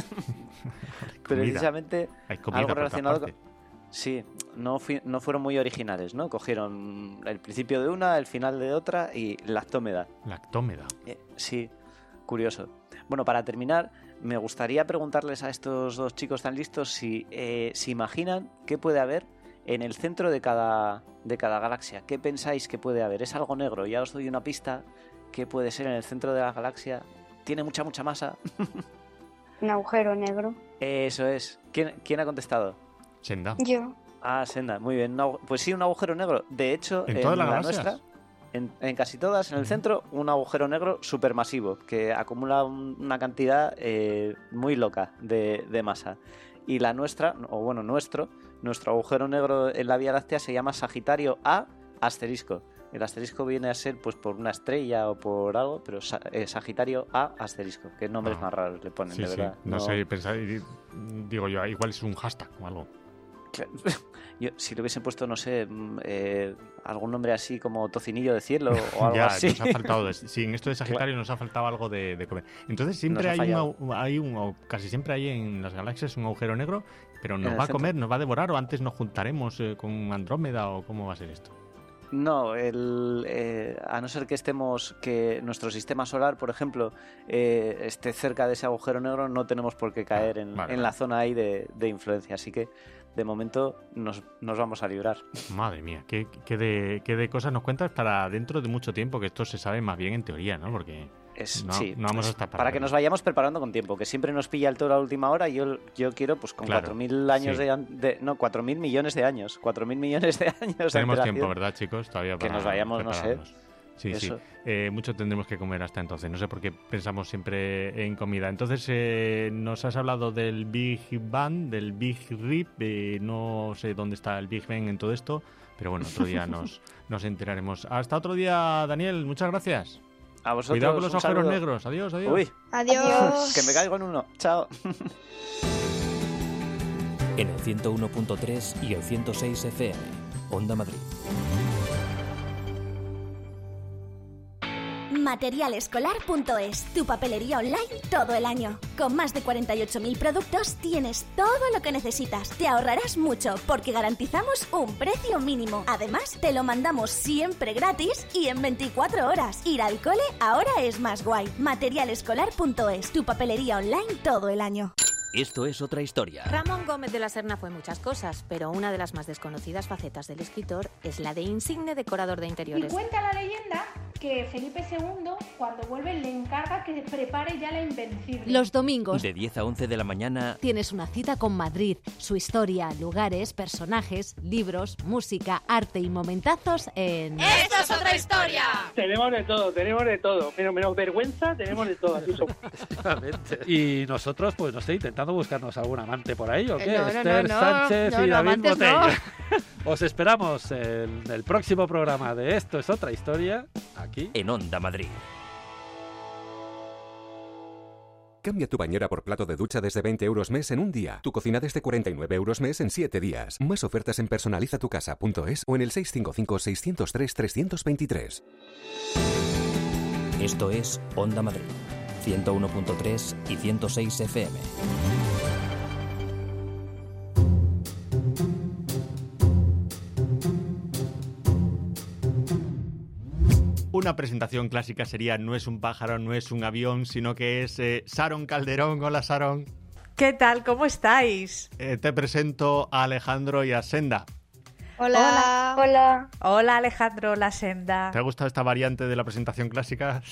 precisamente Hay comida algo por todas relacionado con... partes. Sí, no, fui- no fueron muy originales, ¿no? Cogieron el principio de una, el final de otra y lactómeda. Lactómeda. Eh, sí, curioso. Bueno, para terminar, me gustaría preguntarles a estos dos chicos tan listos si eh, se imaginan qué puede haber en el centro de cada, de cada galaxia. ¿Qué pensáis que puede haber? ¿Es algo negro? Ya os doy una pista. ¿Qué puede ser en el centro de la galaxia? ¿Tiene mucha, mucha masa? un agujero negro. Eso es. ¿Quién, quién ha contestado? Senda. Yo. Ah, Senda, muy bien. Un agu- Pues sí, un agujero negro. De hecho, ¿En todas las la galaxias? nuestra, en, en casi todas, en el centro, un agujero negro supermasivo que acumula un- una cantidad eh, muy loca de, de masa. Y la nuestra, o bueno, nuestro, nuestro agujero negro en la Vía Láctea se llama Sagitario A asterisco. El asterisco viene a ser pues por una estrella o por algo, pero sa- eh, Sagitario A asterisco. Qué nombres Ah. más raros le ponen, Sí, de sí. verdad. No, sé, pensar, digo yo, igual es un hashtag o algo. Claro. Yo, si le hubiesen puesto, no sé, mm, eh, algún nombre así como Tocinillo de Cielo o algo ya, así. nos ha faltado. de- sí, en esto de Sagitario nos ha faltado algo de, de comer. Entonces siempre Nos ha hay un, fallado. au- hay un, au- casi siempre hay en las galaxias un agujero negro, pero En nos el va a centro. comer, nos va a devorar o antes nos juntaremos eh, con Andrómeda o cómo va a ser esto. No, el, eh, a no ser que estemos, que nuestro sistema solar, por ejemplo, eh, esté cerca de ese agujero negro, no tenemos por qué caer en, vale, en vale. la zona ahí de, de influencia. Así que, de momento, nos, nos vamos a librar. Madre mía, qué, qué de, qué de cosas nos cuentas para dentro de mucho tiempo, que esto se sabe más bien en teoría, ¿no? Porque Es, no, sí, no vamos a es estar para que verlo. nos vayamos preparando con tiempo, que siempre nos pilla el toro a última hora y yo, yo quiero, pues con Claro, cuatro mil años sí. de, an- de... No, cuatro mil millones de años. cuatro mil millones de años de Tenemos antelación. tiempo, ¿verdad, chicos? Todavía Que para nos vayamos, no sé. prepararnos. Sí, Eso. sí. Eh, mucho tendremos que comer hasta entonces. No sé por qué pensamos siempre en comida. Entonces, eh, nos has hablado del Big Bang, del Big Rip. Eh, no sé dónde está el Big Bang en todo esto, pero bueno, otro día nos, nos enteraremos. Hasta otro día, Daniel. Muchas gracias. A vosotros, Cuidado con los un agujeros saludo. negros. Adiós, adiós. Uy, Adiós. que me caigo en uno. Chao. En el ciento uno punto tres y el ciento seis F M. Onda Madrid. Materialescolar punto es, tu papelería online todo el año. Con más de cuarenta y ocho mil productos tienes todo lo que necesitas. Te ahorrarás mucho porque garantizamos un precio mínimo. Además, te lo mandamos siempre gratis y en veinticuatro horas. Ir al cole ahora es más guay. Materialescolar punto es, tu papelería online todo el año. Esto es otra historia. Ramón Gómez de la Serna fue muchas cosas, pero una de las más desconocidas facetas del escritor es la de insigne decorador de Y interiores. cuenta la leyenda que Felipe segundo, cuando vuelve, le encarga que prepare ya la Invencible. Los domingos De diez a once de la mañana, tienes una cita con Madrid, su historia, lugares, personajes, libros, música, arte y momentazos en... ¡Esto es otra historia! Tenemos de todo, tenemos de todo. Menos, menos vergüenza, tenemos de todo. Así somos. Efectivamente. Y nosotros, pues no sé, intentando buscarnos algún amante por ahí, ¿o qué? Eh, no, no, Esther no, no. Sánchez No, y no, David amantes Botello. no. Os esperamos en el próximo programa de Esto es otra historia, aquí en Onda Madrid. Cambia tu bañera por plato de ducha desde veinte euros mes en un día. Tu cocina desde cuarenta y nueve euros mes en siete días. Más ofertas en personaliza tu casa punto es o en el seis cinco cinco, seis cero tres, tres dos tres. Esto es Onda Madrid, ciento uno punto tres y ciento seis F M. Una presentación clásica sería no es un pájaro, no es un avión, sino que es eh, Sharon Calderón. Hola, Sharon. ¿Qué tal? ¿Cómo estáis? Eh, te presento a Alejandro y a Senda. Hola. Hola. Hola, Alejandro, la Senda. ¿Te ha gustado esta variante de la presentación clásica?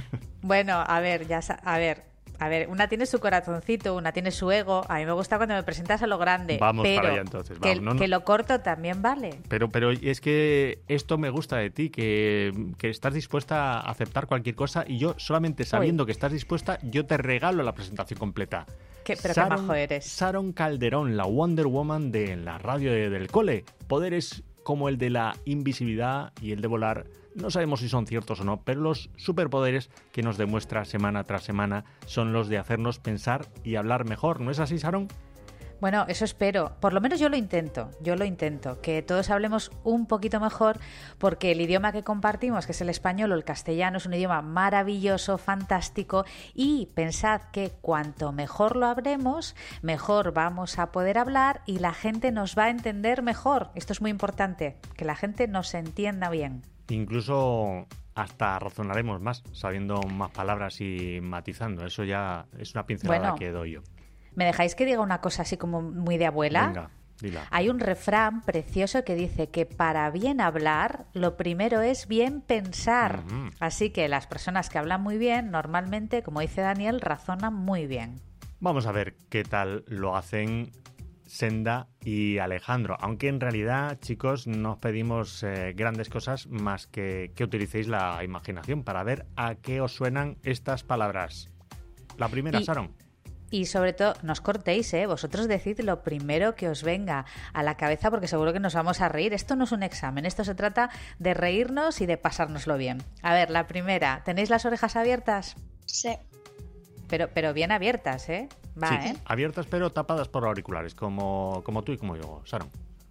Bueno, a ver, ya sa- a ver, a ver, una tiene su corazoncito, una tiene su ego. A mí me gusta cuando me presentas a lo grande. Vamos pero para allá entonces. que, Vamos, no, no. que lo corto también vale. Pero, pero es que esto me gusta de ti, que, que estás dispuesta a aceptar cualquier cosa y yo solamente sabiendo Uy. que estás dispuesta, yo te regalo la presentación completa. Qué, pero Sharon, qué majo eres. Sharon Calderón, la Wonder Woman de la radio de- del cole. Poderes como el de la invisibilidad y el de volar. No sabemos si son ciertos o no, pero los superpoderes que nos demuestra semana tras semana son los de hacernos pensar y hablar mejor. ¿No es así, Sharon? Bueno, eso espero. Por lo menos yo lo intento, yo lo intento, que todos hablemos un poquito mejor, porque el idioma que compartimos, que es el español o el castellano, es un idioma maravilloso, fantástico, y pensad que cuanto mejor lo hablemos, mejor vamos a poder hablar y la gente nos va a entender mejor. Esto es muy importante, que la gente nos entienda bien. Incluso hasta razonaremos más, sabiendo más palabras y matizando. Eso ya es una pincelada Bueno. que doy yo. ¿Me dejáis que diga una cosa así como muy de abuela? Venga, dila. Hay un refrán precioso que dice que para bien hablar, lo primero es bien pensar. Ujú. Así que las personas que hablan muy bien, normalmente, como dice Daniel, razonan muy bien. Vamos a ver qué tal lo hacen Senda y Alejandro. Aunque en realidad, chicos, no os pedimos eh, grandes cosas más que que utilicéis la imaginación para ver a qué os suenan estas palabras. La primera, Y- Sharon. Y sobre todo, no os cortéis, ¿eh? Vosotros decid lo primero que os venga a la cabeza porque seguro que nos vamos a reír. Esto no es un examen, esto se trata de reírnos y de pasárnoslo bien. A ver, la primera, ¿tenéis las orejas abiertas? Sí. Pero, pero bien abiertas, ¿eh? Va, Sí, ¿eh? abiertas pero tapadas por auriculares, como, como tú y como yo, Sharon.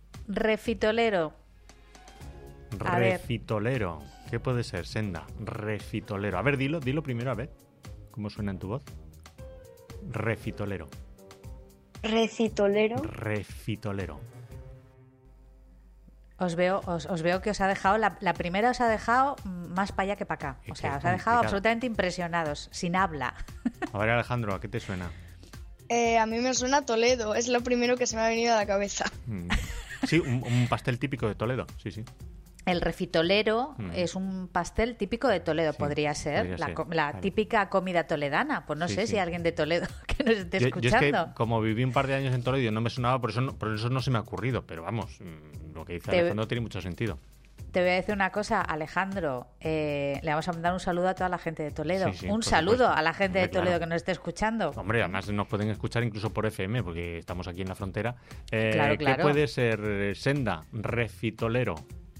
Refitolero. A ver. Refitolero. ¿Qué puede ser, Senda? Refitolero. A ver, dilo, dilo primero, a ver. ¿Cómo suena en tu voz? Refitolero. Recitolero. Refitolero. Os veo, os, os veo que os ha dejado, la, la primera os ha dejado más para allá que para acá. O Es sea, que os es ha dejado complicado. absolutamente impresionados, sin habla. A ver, Alejandro, ¿a qué te suena? Eh, a mí me suena Toledo, es lo primero que se me ha venido a la cabeza. Mm. Sí, un, un pastel típico de Toledo, sí, sí. El refitolero Mm. es un pastel típico de Toledo, Sí, podría ser. podría la ser, co- la claro. típica comida toledana. Pues no Sí, sé sí. si alguien de Toledo que nos esté Yo, yo es escuchando. que como viví un par de años en Toledo y no me sonaba, por eso no, por eso no se me ha ocurrido. Pero vamos, mm, lo que dice Te- Alejandro tiene mucho sentido. Te voy a decir una cosa, Alejandro. eh, le vamos a mandar un saludo a toda la gente de Toledo. Sí, sí, un por saludo supuesto. a la gente Hombre, de Toledo claro. que nos esté escuchando. Hombre, además nos pueden escuchar incluso por F M, porque estamos aquí en la frontera. Eh, Claro, claro. ¿Qué puede ser, eh, Senda? Refitolero.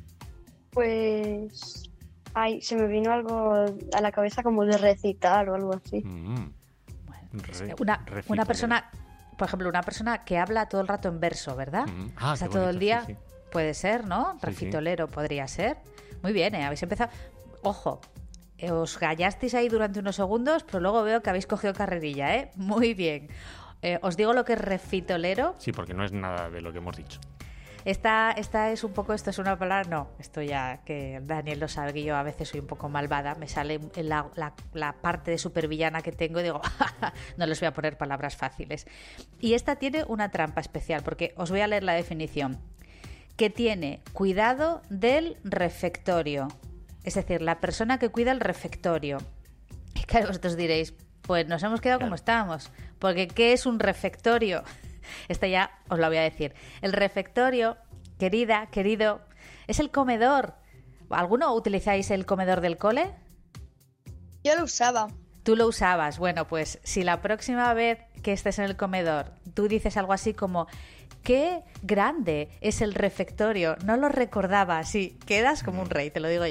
Pues... Ay, se me vino algo a la cabeza como de recitar o algo así. Mm. Re- Una, refitolero. una persona, por ejemplo, una persona que habla todo el rato en verso, ¿verdad? Mm. Ah, o sea, qué todo bonito, el día. sí, sí. Puede ser, ¿no? Sí, sí. Refitolero podría ser. Muy bien, ¿eh? Habéis empezado. Ojo, eh, os callasteis ahí durante unos segundos, pero luego veo que habéis cogido carrerilla, ¿eh? Muy bien. Eh, os digo lo que es refitolero. Sí, porque no es nada de lo que hemos dicho. Esta, esta es un poco, esto es una palabra, no, esto ya que Daniel lo sabe que yo a veces soy un poco malvada, me sale la, la, la parte de supervillana que tengo y digo, no les voy a poner palabras fáciles. Y esta tiene una trampa especial, porque os voy a leer la definición, que tiene cuidado del refectorio, es decir, la persona que cuida el refectorio. Y claro, vosotros diréis, pues nos hemos quedado como estábamos, porque ¿qué es un refectorio? Esta ya os la voy a decir. El refectorio, querida, querido, es el comedor. ¿Alguno utilizáis el comedor del cole? Yo lo usaba. Tú lo usabas. Bueno, pues si la próxima vez que estés en el comedor tú dices algo así como ¡qué grande es el refectorio! No lo recordaba. Sí, quedas como un rey, te lo digo yo.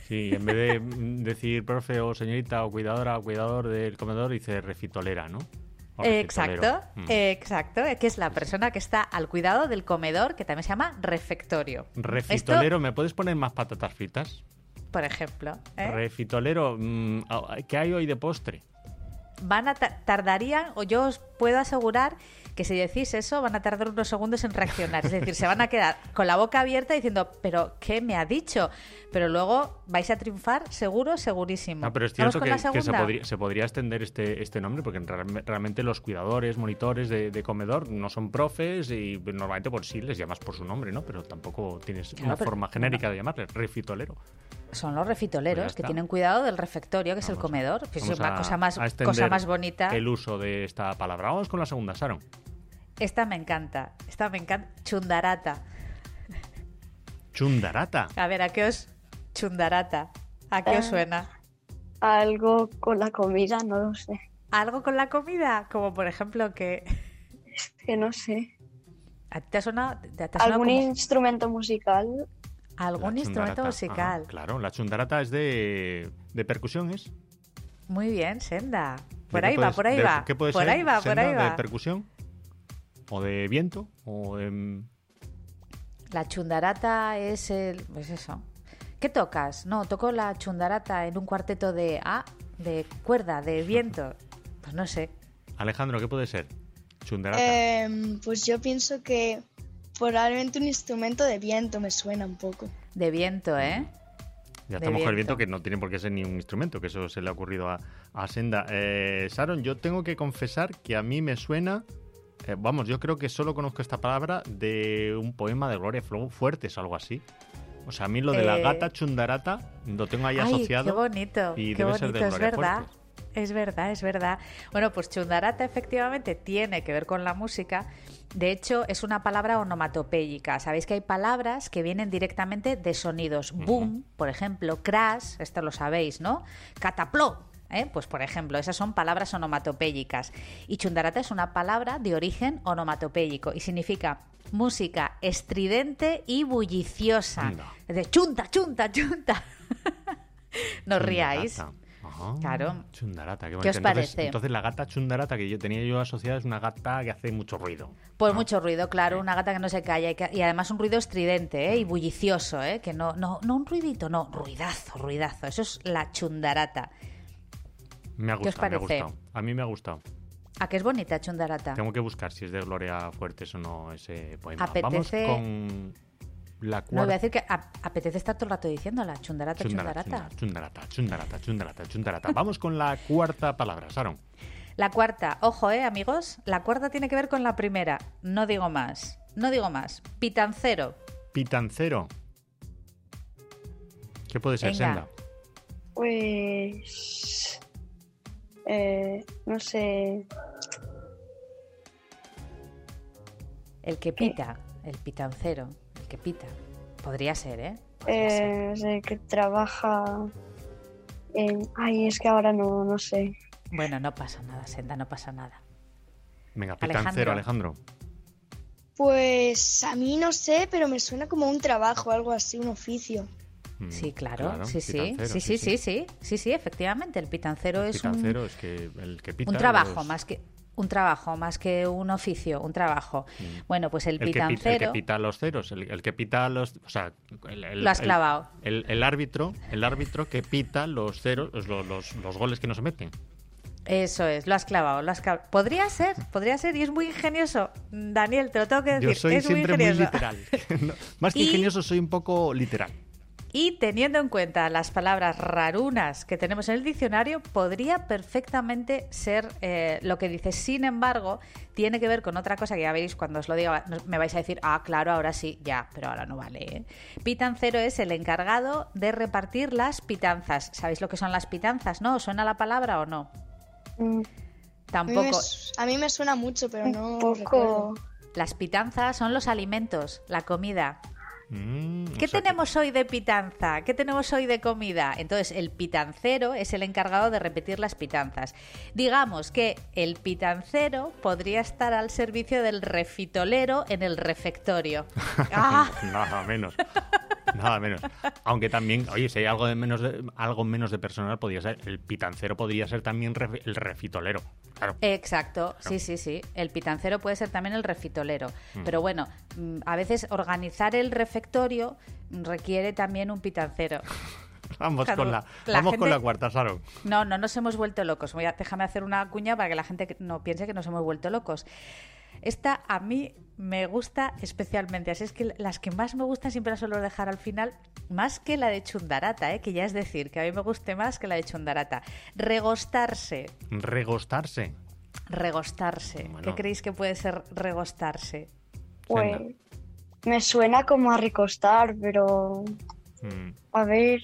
Sí, en vez de decir profe o señorita o cuidadora o cuidador del comedor, dice refitolera, ¿no? O refitolero. Exacto, Mm. exacto, que es la persona que está al cuidado del comedor, que también se llama refectorio. Refitolero, ¿me puedes poner más patatas fritas? Esto, por ejemplo, ¿eh? Refitolero, mm, ¿qué hay hoy de postre? Van a ta- tardarían, o yo os puedo asegurar que si decís eso van a tardar unos segundos en reaccionar. Es decir, se van a quedar con la boca abierta diciendo, ¿pero qué me ha dicho? Pero luego vais a triunfar seguro, segurísimo. No, pero es ¿Vamos cierto con que, la que se, segunda? podría, se podría extender este, este nombre porque real- realmente los cuidadores, monitores de, de comedor no son profes y normalmente por sí les llamas por su nombre, ¿no? Pero tampoco tienes Claro, una pero- forma genérica de llamarle, refitolero. Son los refitoleros Pues ya que está. tienen cuidado del refectorio, que es el comedor. Pues es Vamos una a- cosa más, a extender cosa más bonita. el uso de esta palabra. Vamos con la segunda, Sharon. Esta me encanta, esta me encanta. Chundarata. Chundarata. A ver, ¿a qué os chundarata? ¿A qué os Eh, suena? Algo con la comida, no lo sé. ¿Algo con la comida? Como por ejemplo que... Es que no sé. ¿A ti te ha sonado, te ha sonado ¿Algún como- instrumento musical? algún instrumento Chundarata. musical? Ajá, claro, la chundarata es de, de percusión, ¿es? Muy bien, Senda. Por ¿De ahí qué va, puedes- por ahí de- va. ¿Qué puede por ser? ahí va, por Senda, ahí ¿De va. percusión? ¿O de viento? ¿O de...? La chundarata es el... Pues eso. ¿Qué tocas? No, toco la chundarata en un cuarteto de... Ah, de cuerda, de viento. Pues no sé. Alejandro, ¿qué puede ser? Chundarata. Em, pues yo pienso que probablemente un instrumento de viento me suena un poco. De viento, ¿eh? Ya de estamos con el viento. viento, que no tiene por qué ser ni un instrumento, que eso se le ha ocurrido a, a Senda. Eh, Sharon, yo tengo que confesar que a mí me suena... eh, vamos, yo creo que solo conozco esta palabra de un poema de Gloria Flo- Fuertes, algo así. O sea, a mí lo de la Eh, gata chundarata lo tengo ahí Ay, asociado. qué bonito, y qué debe ser de bonito, es Gloria verdad. Fuertes. Es verdad, es verdad. Bueno, pues chundarata efectivamente tiene que ver con la música. De hecho, es una palabra onomatopéyica. Sabéis que hay palabras que vienen directamente de sonidos. Boom, por ejemplo, crash, esto lo sabéis, ¿no? Catapló, ¿eh? Pues por ejemplo, esas son palabras onomatopéyicas. Y chundarata es una palabra de origen onomatopéyico y significa música estridente y bulliciosa. Anda. Es de chunta, chunta, chunta. No os ríais. Chundarata. Ajá, Claro. Chundarata, qué ¿Qué bonito. os Entonces, parece? entonces la gata chundarata que yo tenía yo asociada es una gata que hace mucho ruido. Pues mucho ruido, claro, una gata que no se calla y, que- y además un ruido estridente, ¿eh? Y bullicioso, ¿eh? Que no, no, no un ruidito, no, ruidazo, ruidazo. Eso es la chundarata. Me ha ¿Qué os gustado, me ha parece? gustado. A mí me ha gustado. ¿A qué es bonita chundarata? Tengo que buscar si es de Gloria Fuertes o no ese poema. Apetece- Vamos con la No, voy a cuarta. decir que a- apetece estar todo el rato diciéndola, chundarata, Chundarata, chundarata. chundarata, chundarata, chundarata, chundarata. Vamos con la cuarta palabra, Sharon. La cuarta, ojo, ¿eh, amigos? La cuarta tiene que ver con la primera. No digo más, no digo más. Pitancero. Pitancero. ¿Qué puede ser, Venga. Senda? Pues... eh, no sé. El que pita, el pitancero, el que pita. Podría ser, ¿eh? Podría ser. Eh, no sé, que trabaja en... Ay, es que ahora no, no sé. Bueno, no pasa nada, Senda, no pasa nada. Venga, pitancero, Alejandro. Alejandro. Pues a mí no sé, pero me suena como un trabajo, algo así, un oficio. Mm, Sí, claro, sí, sí. pitancero, Sí, sí, sí, sí, sí, sí, efectivamente. El pitancero es un, Pitancero es que el que pita. un trabajo los- más que un trabajo más que un oficio, un trabajo. Bueno, pues el El que, pita, el que pitancero pita los ceros, el, el que pita los, o sea, el, el- Lo has el- clavado. El, el árbitro, el árbitro que pita los ceros, los, los, los goles que no se meten. Eso es, lo has clavado, lo has clavado. Podría ser, podría ser y es muy ingenioso. Daniel, te lo tengo que decir, Yo soy es muy siempre muy, ingenioso. literal. No, más que Y- ingenioso, soy un poco literal. Y teniendo en cuenta las palabras rarunas que tenemos en el diccionario, podría perfectamente ser eh, lo que dice. Sin embargo, tiene que ver con otra cosa que ya veréis cuando os lo diga, me vais a decir, ah, claro, ahora sí, ya, pero ahora no vale. ¿eh? Pitancero es el encargado de repartir las pitanzas. ¿Sabéis lo que son las pitanzas, no? ¿Os suena la palabra o no? A mí, me, Tampoco. su- a mí me suena mucho, pero no poco. recuerdo. Las pitanzas son los alimentos, la comida. Mm, ¿Qué o sea que- tenemos hoy de pitanza? ¿Qué tenemos hoy de comida? Entonces, el pitancero es el encargado de repetir las pitanzas. Digamos que el pitancero podría estar al servicio del refitolero en el refectorio. ¡Ah! Nada menos. Nada menos. Aunque también, oye, si hay algo de menos de, algo menos de personal, podría ser. El pitancero podría ser también ref, el refitolero. Claro. Exacto, Claro. sí, sí, sí. El pitancero puede ser también el refitolero. Mm. Pero bueno, mm, a veces organizar el refectorio requiere también un pitancero. Vamos, Claro, con, la, la vamos gente- con la cuarta, Sharon. No, no nos hemos vuelto locos. Voy a, déjame hacer una cuña para que la gente no piense que nos hemos vuelto locos. Esta a mí me gusta especialmente. Así es que las que más me gustan siempre las suelo dejar al final, más que la de Chundarata, ¿eh? Que ya es decir, que a mí me guste más que la de Chundarata. Regostarse. Regostarse. Regostarse. Bueno. ¿Qué creéis que puede ser regostarse? Pues me suena como a recostar, pero Mm. a ver,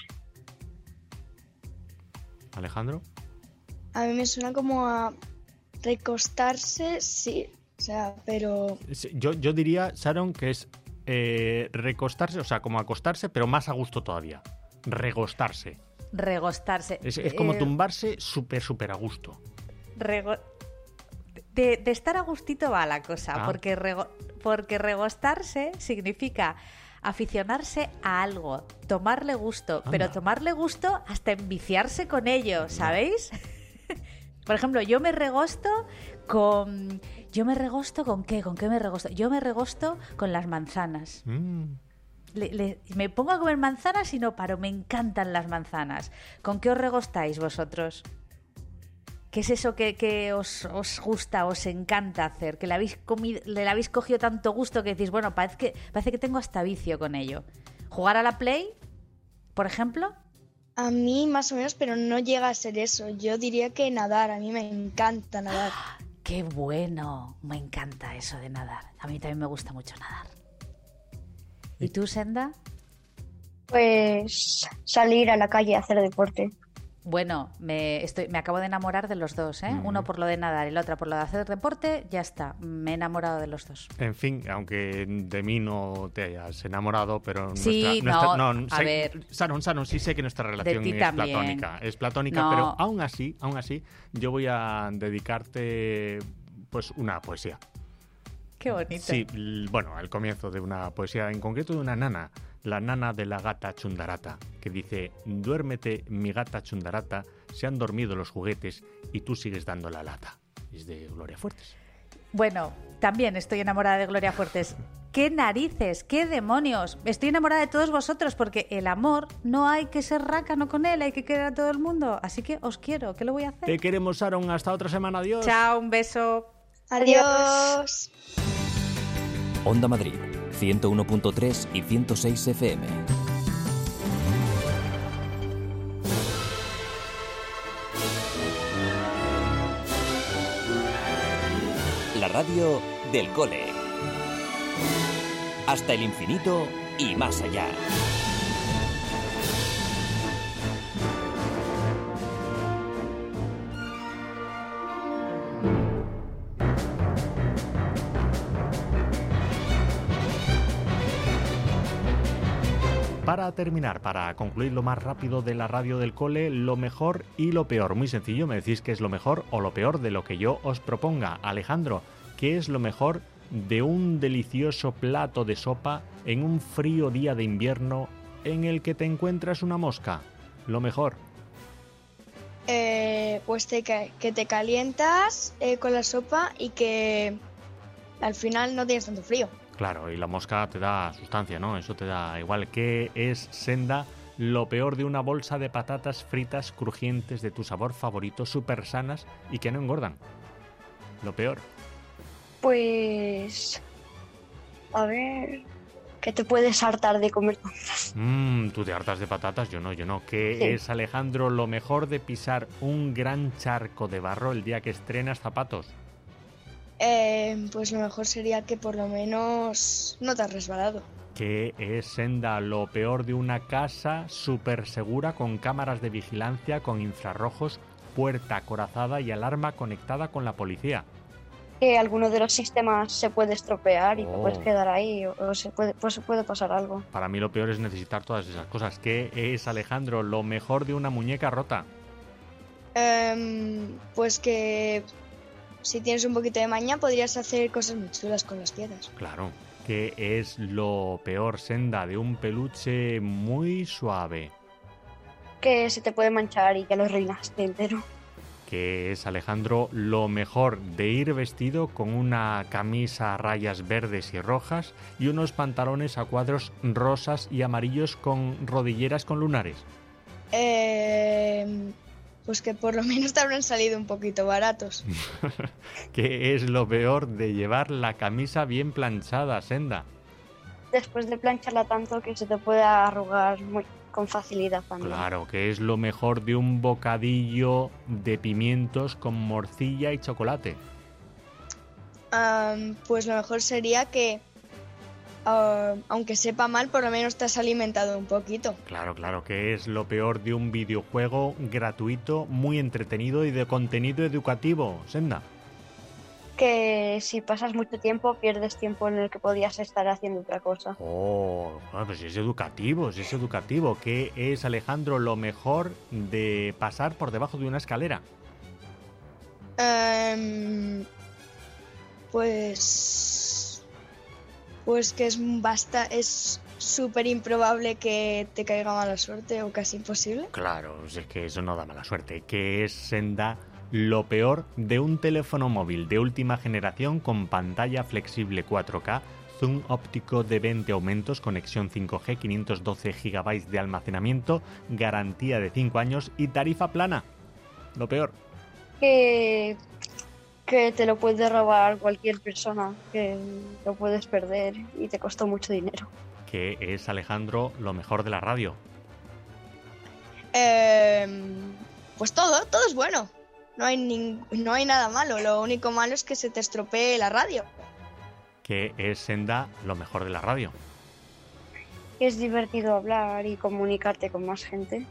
Alejandro. A mí me suena como a recostarse, sí. O sea, pero Sí, Yo, yo diría, Sharon, que es eh, recostarse, o sea, como acostarse, pero más a gusto todavía. Regostarse. Regostarse. Es, es como Eh, tumbarse súper, súper a gusto. rego- de, de estar a gustito va la cosa, Ah. porque, rego- porque regostarse significa aficionarse a algo, tomarle gusto, pero Anda. tomarle gusto hasta enviciarse con ello, ¿sabéis? Por ejemplo, yo me regosto con... ¿Yo me regosto con qué? ¿Con qué me regosto? Yo me regosto con las manzanas. Mm. Le- le- me pongo a comer manzanas y no paro, me encantan las manzanas. ¿Con qué os regostáis vosotros? ¿Qué es eso que, que os, os gusta, os encanta hacer? Que le habéis, comido, le habéis cogido tanto gusto que decís, bueno, parece que, parece que tengo hasta vicio con ello. ¿Jugar a la Play, por ejemplo? a mí más o menos, pero no llega a ser eso. Yo diría que nadar, a mí me encanta nadar. ¡Qué bueno! Me encanta eso de nadar. A mí también me gusta mucho nadar. ¿Y tú, Senda? pues salir a la calle a hacer deporte. Bueno, me, estoy, me acabo de enamorar de los dos, ¿eh? Mm. Uno por lo de nadar y el otro por lo de hacer deporte, ya está. Me he enamorado de los dos. En fin, aunque de mí no te hayas enamorado, pero Sí, nuestra, no, nuestra- a sé- ver. Sharon, Sharon, sí sé que nuestra relación ti es también. platónica, es platónica, No. pero aún así, aún así, yo voy a dedicarte pues una poesía. Qué bonito. Sí, l- bueno, al comienzo de una poesía, en concreto de una nana, la nana de la gata Chundarata, que dice: duérmete, mi gata Chundarata, se han dormido los juguetes y tú sigues dando la lata. Es de Gloria Fuertes. Bueno, también estoy enamorada de Gloria Fuertes. ¡Qué narices! ¡Qué demonios! Estoy enamorada de todos vosotros porque el amor no hay que ser rácano con él, hay que querer a todo el mundo. Así que os quiero, ¿qué lo voy a hacer? Te queremos, Sharon, hasta otra semana, adiós. Chao, un beso. Adiós. Onda Madrid, ciento uno punto tres y ciento seis F M. La radio del cole. Hasta el infinito y más allá. Para terminar, para concluir lo más rápido de la radio del cole, lo mejor y lo peor. Muy sencillo, me decís qué es lo mejor o lo peor de lo que yo os proponga. Alejandro, ¿qué es lo mejor de un delicioso plato de sopa en un frío día de invierno en el que te encuentras una mosca? Lo mejor. Eh, pues te ca- que te calientas eh, con la sopa y que al final no tienes tanto frío. Claro, y la mosca te da sustancia, ¿no? Eso te da igual. ¿Qué es, Senda, lo peor de una bolsa de patatas fritas crujientes de tu sabor favorito, súper sanas y que no engordan? Lo peor. Pues a ver, que te puedes hartar de comer tantas. Mmm, tú te hartas de patatas, yo no, yo no. ¿Qué Sí. es, Alejandro, lo mejor de pisar un gran charco de barro el día que estrenas zapatos? Eh, pues lo mejor sería que por lo menos no te has resbalado. ¿Qué es, Senda, lo peor de una casa súper segura con cámaras de vigilancia, con infrarrojos, puerta acorazada y alarma conectada con la policía? Que alguno de los sistemas se puede estropear y te Oh. puedes quedar ahí o, o se puede, pues puede pasar algo. Para mí lo peor es necesitar todas esas cosas. ¿Qué es, Alejandro, lo mejor de una muñeca rota? Em, pues que si tienes un poquito de maña podrías hacer cosas muy chulas con las piedras. Claro. ¿Qué es lo peor, Senda, de un peluche muy suave? Que se te puede manchar y que lo arruinaste entero. ¿Qué es, Alejandro, lo mejor de ir vestido con una camisa a rayas verdes y rojas y unos pantalones a cuadros rosas y amarillos con rodilleras con lunares? Eh, pues que por lo menos te habrán salido un poquito baratos. ¿Qué es lo peor de llevar la camisa bien planchada, Senda? Después de plancharla tanto que se te puede arrugar muy, con facilidad también. Claro, ¿qué es lo mejor de un bocadillo de pimientos con morcilla y chocolate? Um, pues lo mejor sería que, uh, aunque sepa mal, por lo menos te has alimentado un poquito. Claro, claro, ¿qué es lo peor de un videojuego gratuito, muy entretenido y de contenido educativo, Senda? Que si pasas mucho tiempo, pierdes tiempo en el que podías estar haciendo otra cosa. Oh, bueno, pues es educativo, es educativo. ¿Qué es, Alejandro, lo mejor de pasar por debajo de una escalera? Um, pues... Pues que es basta, es súper improbable que te caiga mala suerte o casi imposible. Claro, es que eso no da mala suerte. ¿Qué es, Senda, lo peor de un teléfono móvil de última generación con pantalla flexible cuatro K, zoom óptico de veinte aumentos, conexión cinco G, quinientos doce gigabytes de almacenamiento, garantía de cinco años y tarifa plana? Lo peor. Que, que te lo puede robar cualquier persona, que lo puedes perder y te costó mucho dinero. ¿Qué es, Alejandro, lo mejor de la radio? Eh, pues todo, todo es bueno. No hay, ni, no hay nada malo, lo único malo es que se te estropee la radio. ¿Qué es, Senda, lo mejor de la radio? Que es divertido hablar y comunicarte con más gente.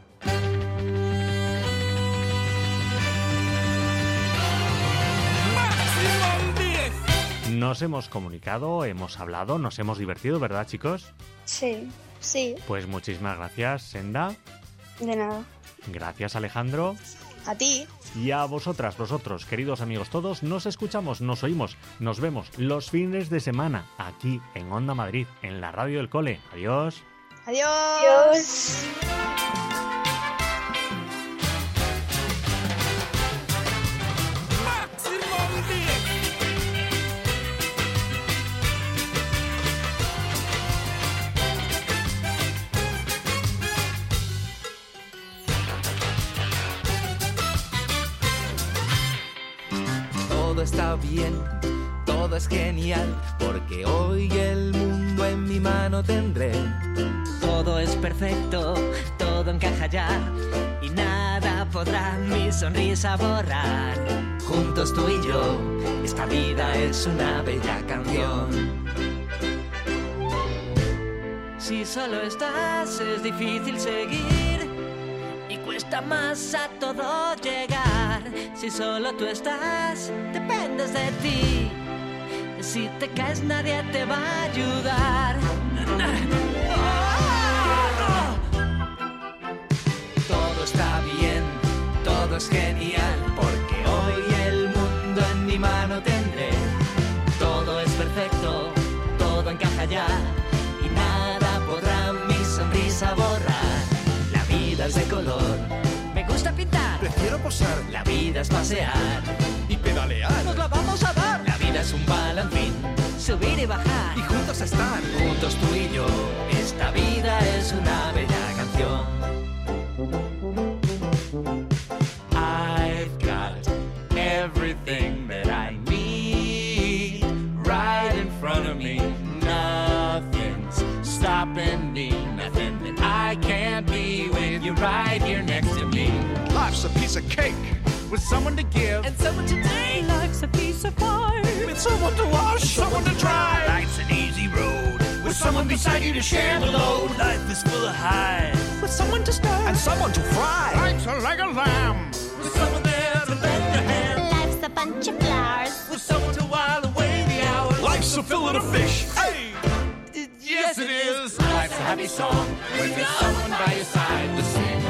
Nos hemos comunicado, hemos hablado, nos hemos divertido, ¿verdad, chicos? Sí, sí. Pues muchísimas gracias, Senda. De nada. Gracias, Alejandro. A ti. Y a vosotras, vosotros, queridos amigos todos, nos escuchamos, nos oímos, nos vemos los fines de semana aquí en Onda Madrid, en la radio del cole. Adiós. Adiós. Adiós. Todo está bien, todo es genial, porque hoy el mundo en mi mano tendré. Todo es perfecto, todo encaja ya, y nada podrá mi sonrisa borrar. Juntos tú y yo, esta vida es una bella canción. Si solo estás es difícil seguir y cuesta más a todo llegar. Si solo tú estás, dependes de ti. Si te caes nadie te va a ayudar. Todo está bien, todo es genial, porque hoy el mundo en mi mano tendré. Todo es perfecto, todo encaja ya, y nada podrá mi sonrisa borrar. La vida es de color, me gusta pintar, prefiero posar. La vida es pasear y pedalear, nos la vamos a dar. La vida es un balancín, subir y bajar, y juntos estar, juntos tú y yo. Esta vida es una bella canción. I've got everything that I need right in front of me. Nothing's stopping me, nothing that I can't be with you right here next to me. Life's a piece of cake with someone to give and someone to take. Life's a piece of pie with someone to wash, someone to dry. Life's an easy road with someone beside you to share the load. Life is full of highs with someone to stir and someone to fry. Life's a leg of lamb with someone there to lend a hand. Life's a bunch of flowers with someone to while away the hours. Life's a fillet of fish. Hey, yes it is. Life's a happy song when there's someone by your side to sing.